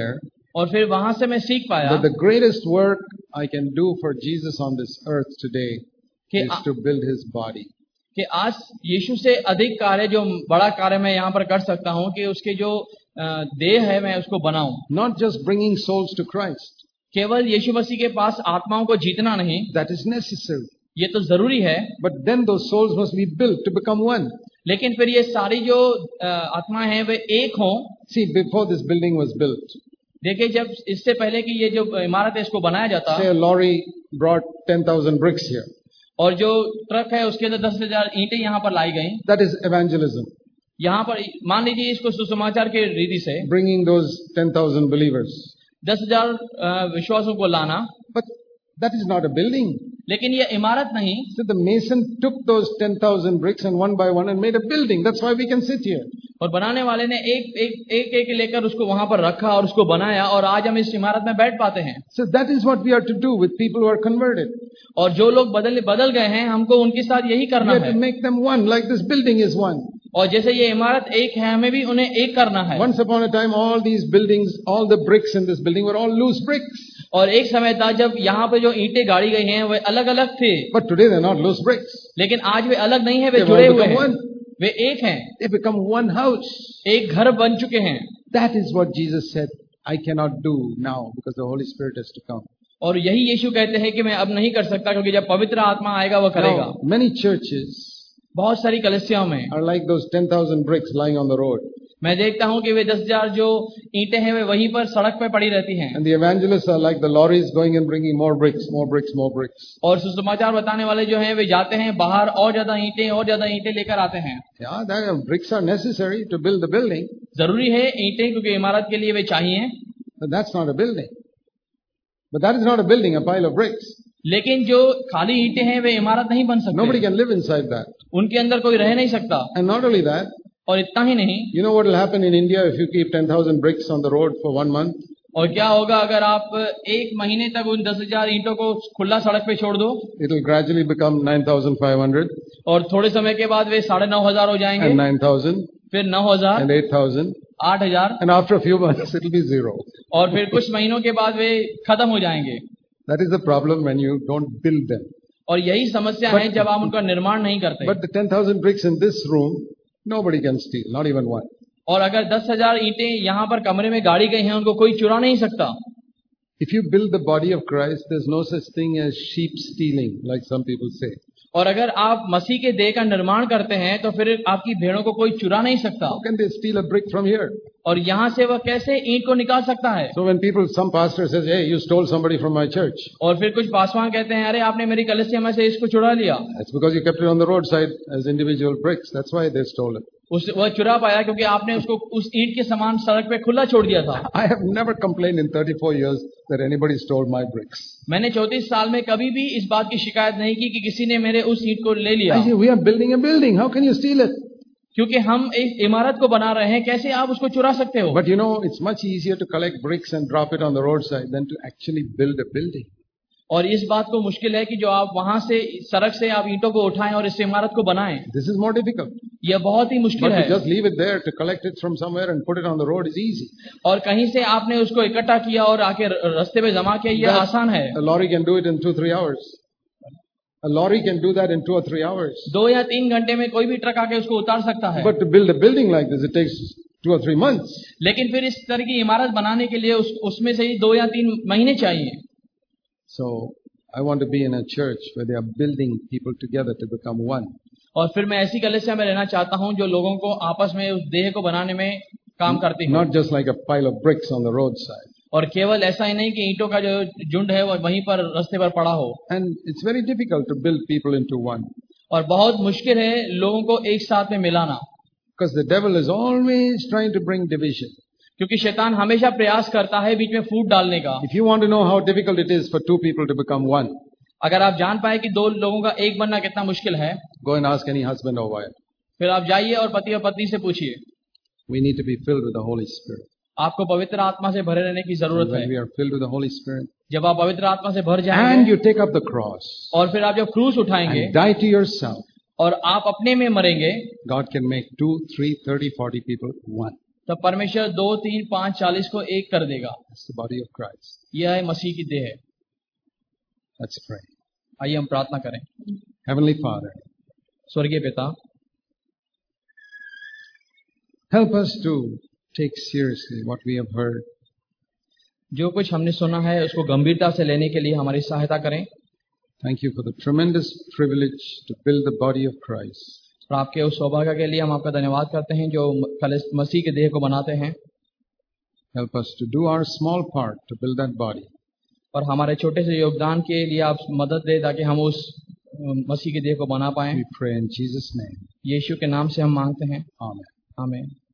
और फिर वहां से मैं सीख पाया that the greatest work I can do for Jesus on this earth today कि is to build his body. कि आज यीशु से अधिक कार्य, जो बड़ा कार्य मैं यहाँ पर कर सकता हूँ कि उसके जो देह है मैं उसको बनाऊं. Not just bringing souls to Christ. केवल यीशु मसीह के पास आत्माओं को जीतना नहीं, That is necessary. ये तो जरूरी है, But then those souls must be built to become one. लेकिन फिर ये सारी जो आत्माएं हैं वे एक हों. See, before this building was built, देखिए, जब इससे पहले कि ये जो इमारत है इसको बनाया जाता, say a lorry brought 10,000 bricks here. और जो ट्रक है उसके अंदर 10,000 ईंटें यहाँ पर लाई गई. That is evangelism. यहाँ पर मान लीजिए इसको सुसमाचार के रीति से Bringing those 10,000 believers. 10,000 विश्वासों को लाना. But that is not a building. लेकिन ये इमारत नहीं. So the mason took those 10,000 bricks and one by one and made a building. That's why we can sit here. और बनाने वाले ने एक लेकर उसको वहां पर रखा और उसको बनाया, और आज हम इस इमारत में बैठ पाते हैं. So that is what we are to do with people who are converted. और जो लोग बदल गए हैं, हमको उनके साथ यही We करना have है. to make them one, like this building is one. और जैसे ये इमारत एक है, हमें भी उन्हें एक करना है. Once upon a time, all these buildings, all the bricks in this building were all loose bricks. और एक समय था जब यहाँ पे जो ईंटें गाड़ी गई हैं वे अलग अलग थे. But today they're not loose bricks. लेकिन आज वे अलग नहीं है, वे They've जुड़े all हुए become हैं. one. वे एक हैं, They become one house. एक घर बन चुके हैं. That is what Jesus said, I cannot do now because the Holy Spirit has to come. और यही यीशु कहते हैं कि मैं अब नहीं कर सकता, क्योंकि जब पवित्र आत्मा आएगा वो करेगा. Now, many churches बहुत सारी कलीसियाओं में are like those 10,000 bricks lying on the road. मैं देखता हूँ कि वे 10,000 जो ईंटें हैं वे वहीं पर सड़क पे पड़ी रहती हैं. And the evangelists are like the lorries going and bringing more bricks, more bricks, more bricks. और सुसमाचार बताने वाले जो हैं वे जाते हैं बाहर और ज्यादा ईंटें लेकर आते हैं. Yeah, that bricks are necessary to build the building. जरूरी है ईंटें, क्योंकि इमारत के लिए वे चाहिए. But that's not a building. But that is not a building, a pile of bricks. लेकिन जो खाली ईंटें हैं वे इमारत नहीं बन Nobody सकते. can live inside that. उनके अंदर कोई रह नहीं सकता. And not only that, और इतना ही नहीं, you know what will happen in India if you keep 10,000 bricks on the road for 1 month? और क्या होगा अगर आप एक महीने तक उन 10,000 ईंटों को खुला सड़क पे छोड़ दो. It will gradually become 9,500 और थोड़े समय के बाद वे 9,500 हो जाएंगे, and 9,000 फिर 9,000, and 8,000 8,000, and after a few months it will be zero. और फिर कुछ महीनों के बाद वे खत्म हो जाएंगे. That is the problem when you don't build them. और यही समस्या है जब आप उनका निर्माण नहीं करते. But the 10,000 bricks in this room, nobody can steal, not even one. और अगर 10,000 ईंटें यहाँ पर कमरे में गाड़ी गई हैं, उनको कोई चुरा नहीं सकता. If you build the body of Christ, there's no such thing as sheep stealing, like some people say. और अगर आप मसीह के देह का निर्माण करते हैं तो फिर आपकी भेड़ों को कोई चुरा नहीं सकता. How can they steal a brick from here? और यहाँ से वह कैसे ईंट को निकाल सकता है. So when some pastor says, hey, you stole somebody from my church. और फिर कुछ पासवान कहते हैं, अरे आपने मेरी कलीसिया में से इसको चुरा लिया. That's because you kept it on the roadside as individual bricks. That's why they stole it. वह चुरा पाया क्योंकि आपने उसको उस ईंट के समान सड़क पे खुला छोड़ दिया था. I have never complained in 34 years that anybody stole my bricks. मैंने 34 साल में कभी भी इस बात की शिकायत नहीं की कि किसी ने मेरे उस ईंट को ले लिया. I say, we are building a building. How can you steal it? क्योंकि हम एक इमारत को बना रहे हैं, कैसे आप उसको चुरा सकते हो. But you know, it's much easier to collect bricks and drop it on the roadside than to actually build a building. और इस बात को मुश्किल है कि जो आप वहां से सड़क से आप ईंटों को उठाएं और इस इमारत को बनाएं. This is more difficult. यह बहुत ही मुश्किल But है. to just leave it there, to collect it from somewhere and put it on the road is easy. और कहीं से आपने उसको इकट्ठा किया और आके रास्ते पे जमा किया, यह आसान है. A lorry can do it in 2-3 hours. A lorry can do that in 2 or 3 hours. 2 या 3 घंटे में कोई भी ट्रक आके उसको उतार सकता है. But to build a building like this, it takes 2 or 3 months. लेकिन फिर इस तरह की इमारत बनाने के लिए उसमें से ही 2 या 3 महीने चाहिए. So I want to be in a church where they are building people together to become one. और फिर मैं ऐसी कलीसिया में रहना चाहता हूं जो लोगों को आपस में उस देह को बनाने में काम करती हो. Not just like a pile of bricks on the roadside. और केवल ऐसा ही नहीं कि ईंटों का जो झुंड है वो वहीं पर रास्ते पर पड़ा हो. And it's very difficult to build people into one. और बहुत मुश्किल है लोगों को एक साथ में मिलाना. Because the devil is always trying to bring division. क्योंकि शैतान हमेशा प्रयास करता है बीच में फूट डालने का. If you want to know how difficult it is for 2 people to become one, अगर आप जान पाए कि 2 लोगों का एक बनना कितना मुश्किल है, go and ask any husband or wife. फिर आप जाइए और पति और पत्नी से पूछिए. We need to be filled with the Holy Spirit. आपको पवित्र आत्मा से भरे रहने की जरूरत When है. we are filled with the Holy Spirit, जब आप पवित्र आत्मा से भर and जाएंगे you take up the cross और फिर आप जब क्रूस उठाएंगे and die to yourself, और आप अपने में मरेंगे, God can make 2, 3, 30, 40 people one. तब परमेश्वर 2, 3, 5, 40 को एक कर देगा। It's the body of Christ. यह है मसीह की देह। Let's pray. आइए हम प्रार्थना करें। Heavenly Father, स्वर्गीय पिता, help us to take seriously what we have heard. जो कुछ हमने सुना है उसको गंभीरता से लेने के लिए हमारी सहायता करें। Thank you for the tremendous privilege to build the body of Christ. और आपके उस सौभाग्य के लिए हम आपका धन्यवाद करते हैं जो मसीह के देह को बनाते हैं। Help us to do our small part to build that body. और हमारे छोटे से योगदान के लिए आप मदद दें ताकि हम उस मसीह के देह को बना पाएं। We pray in Jesus' name. यीशु के नाम से हम मांगते हैं। Amen. आमीन।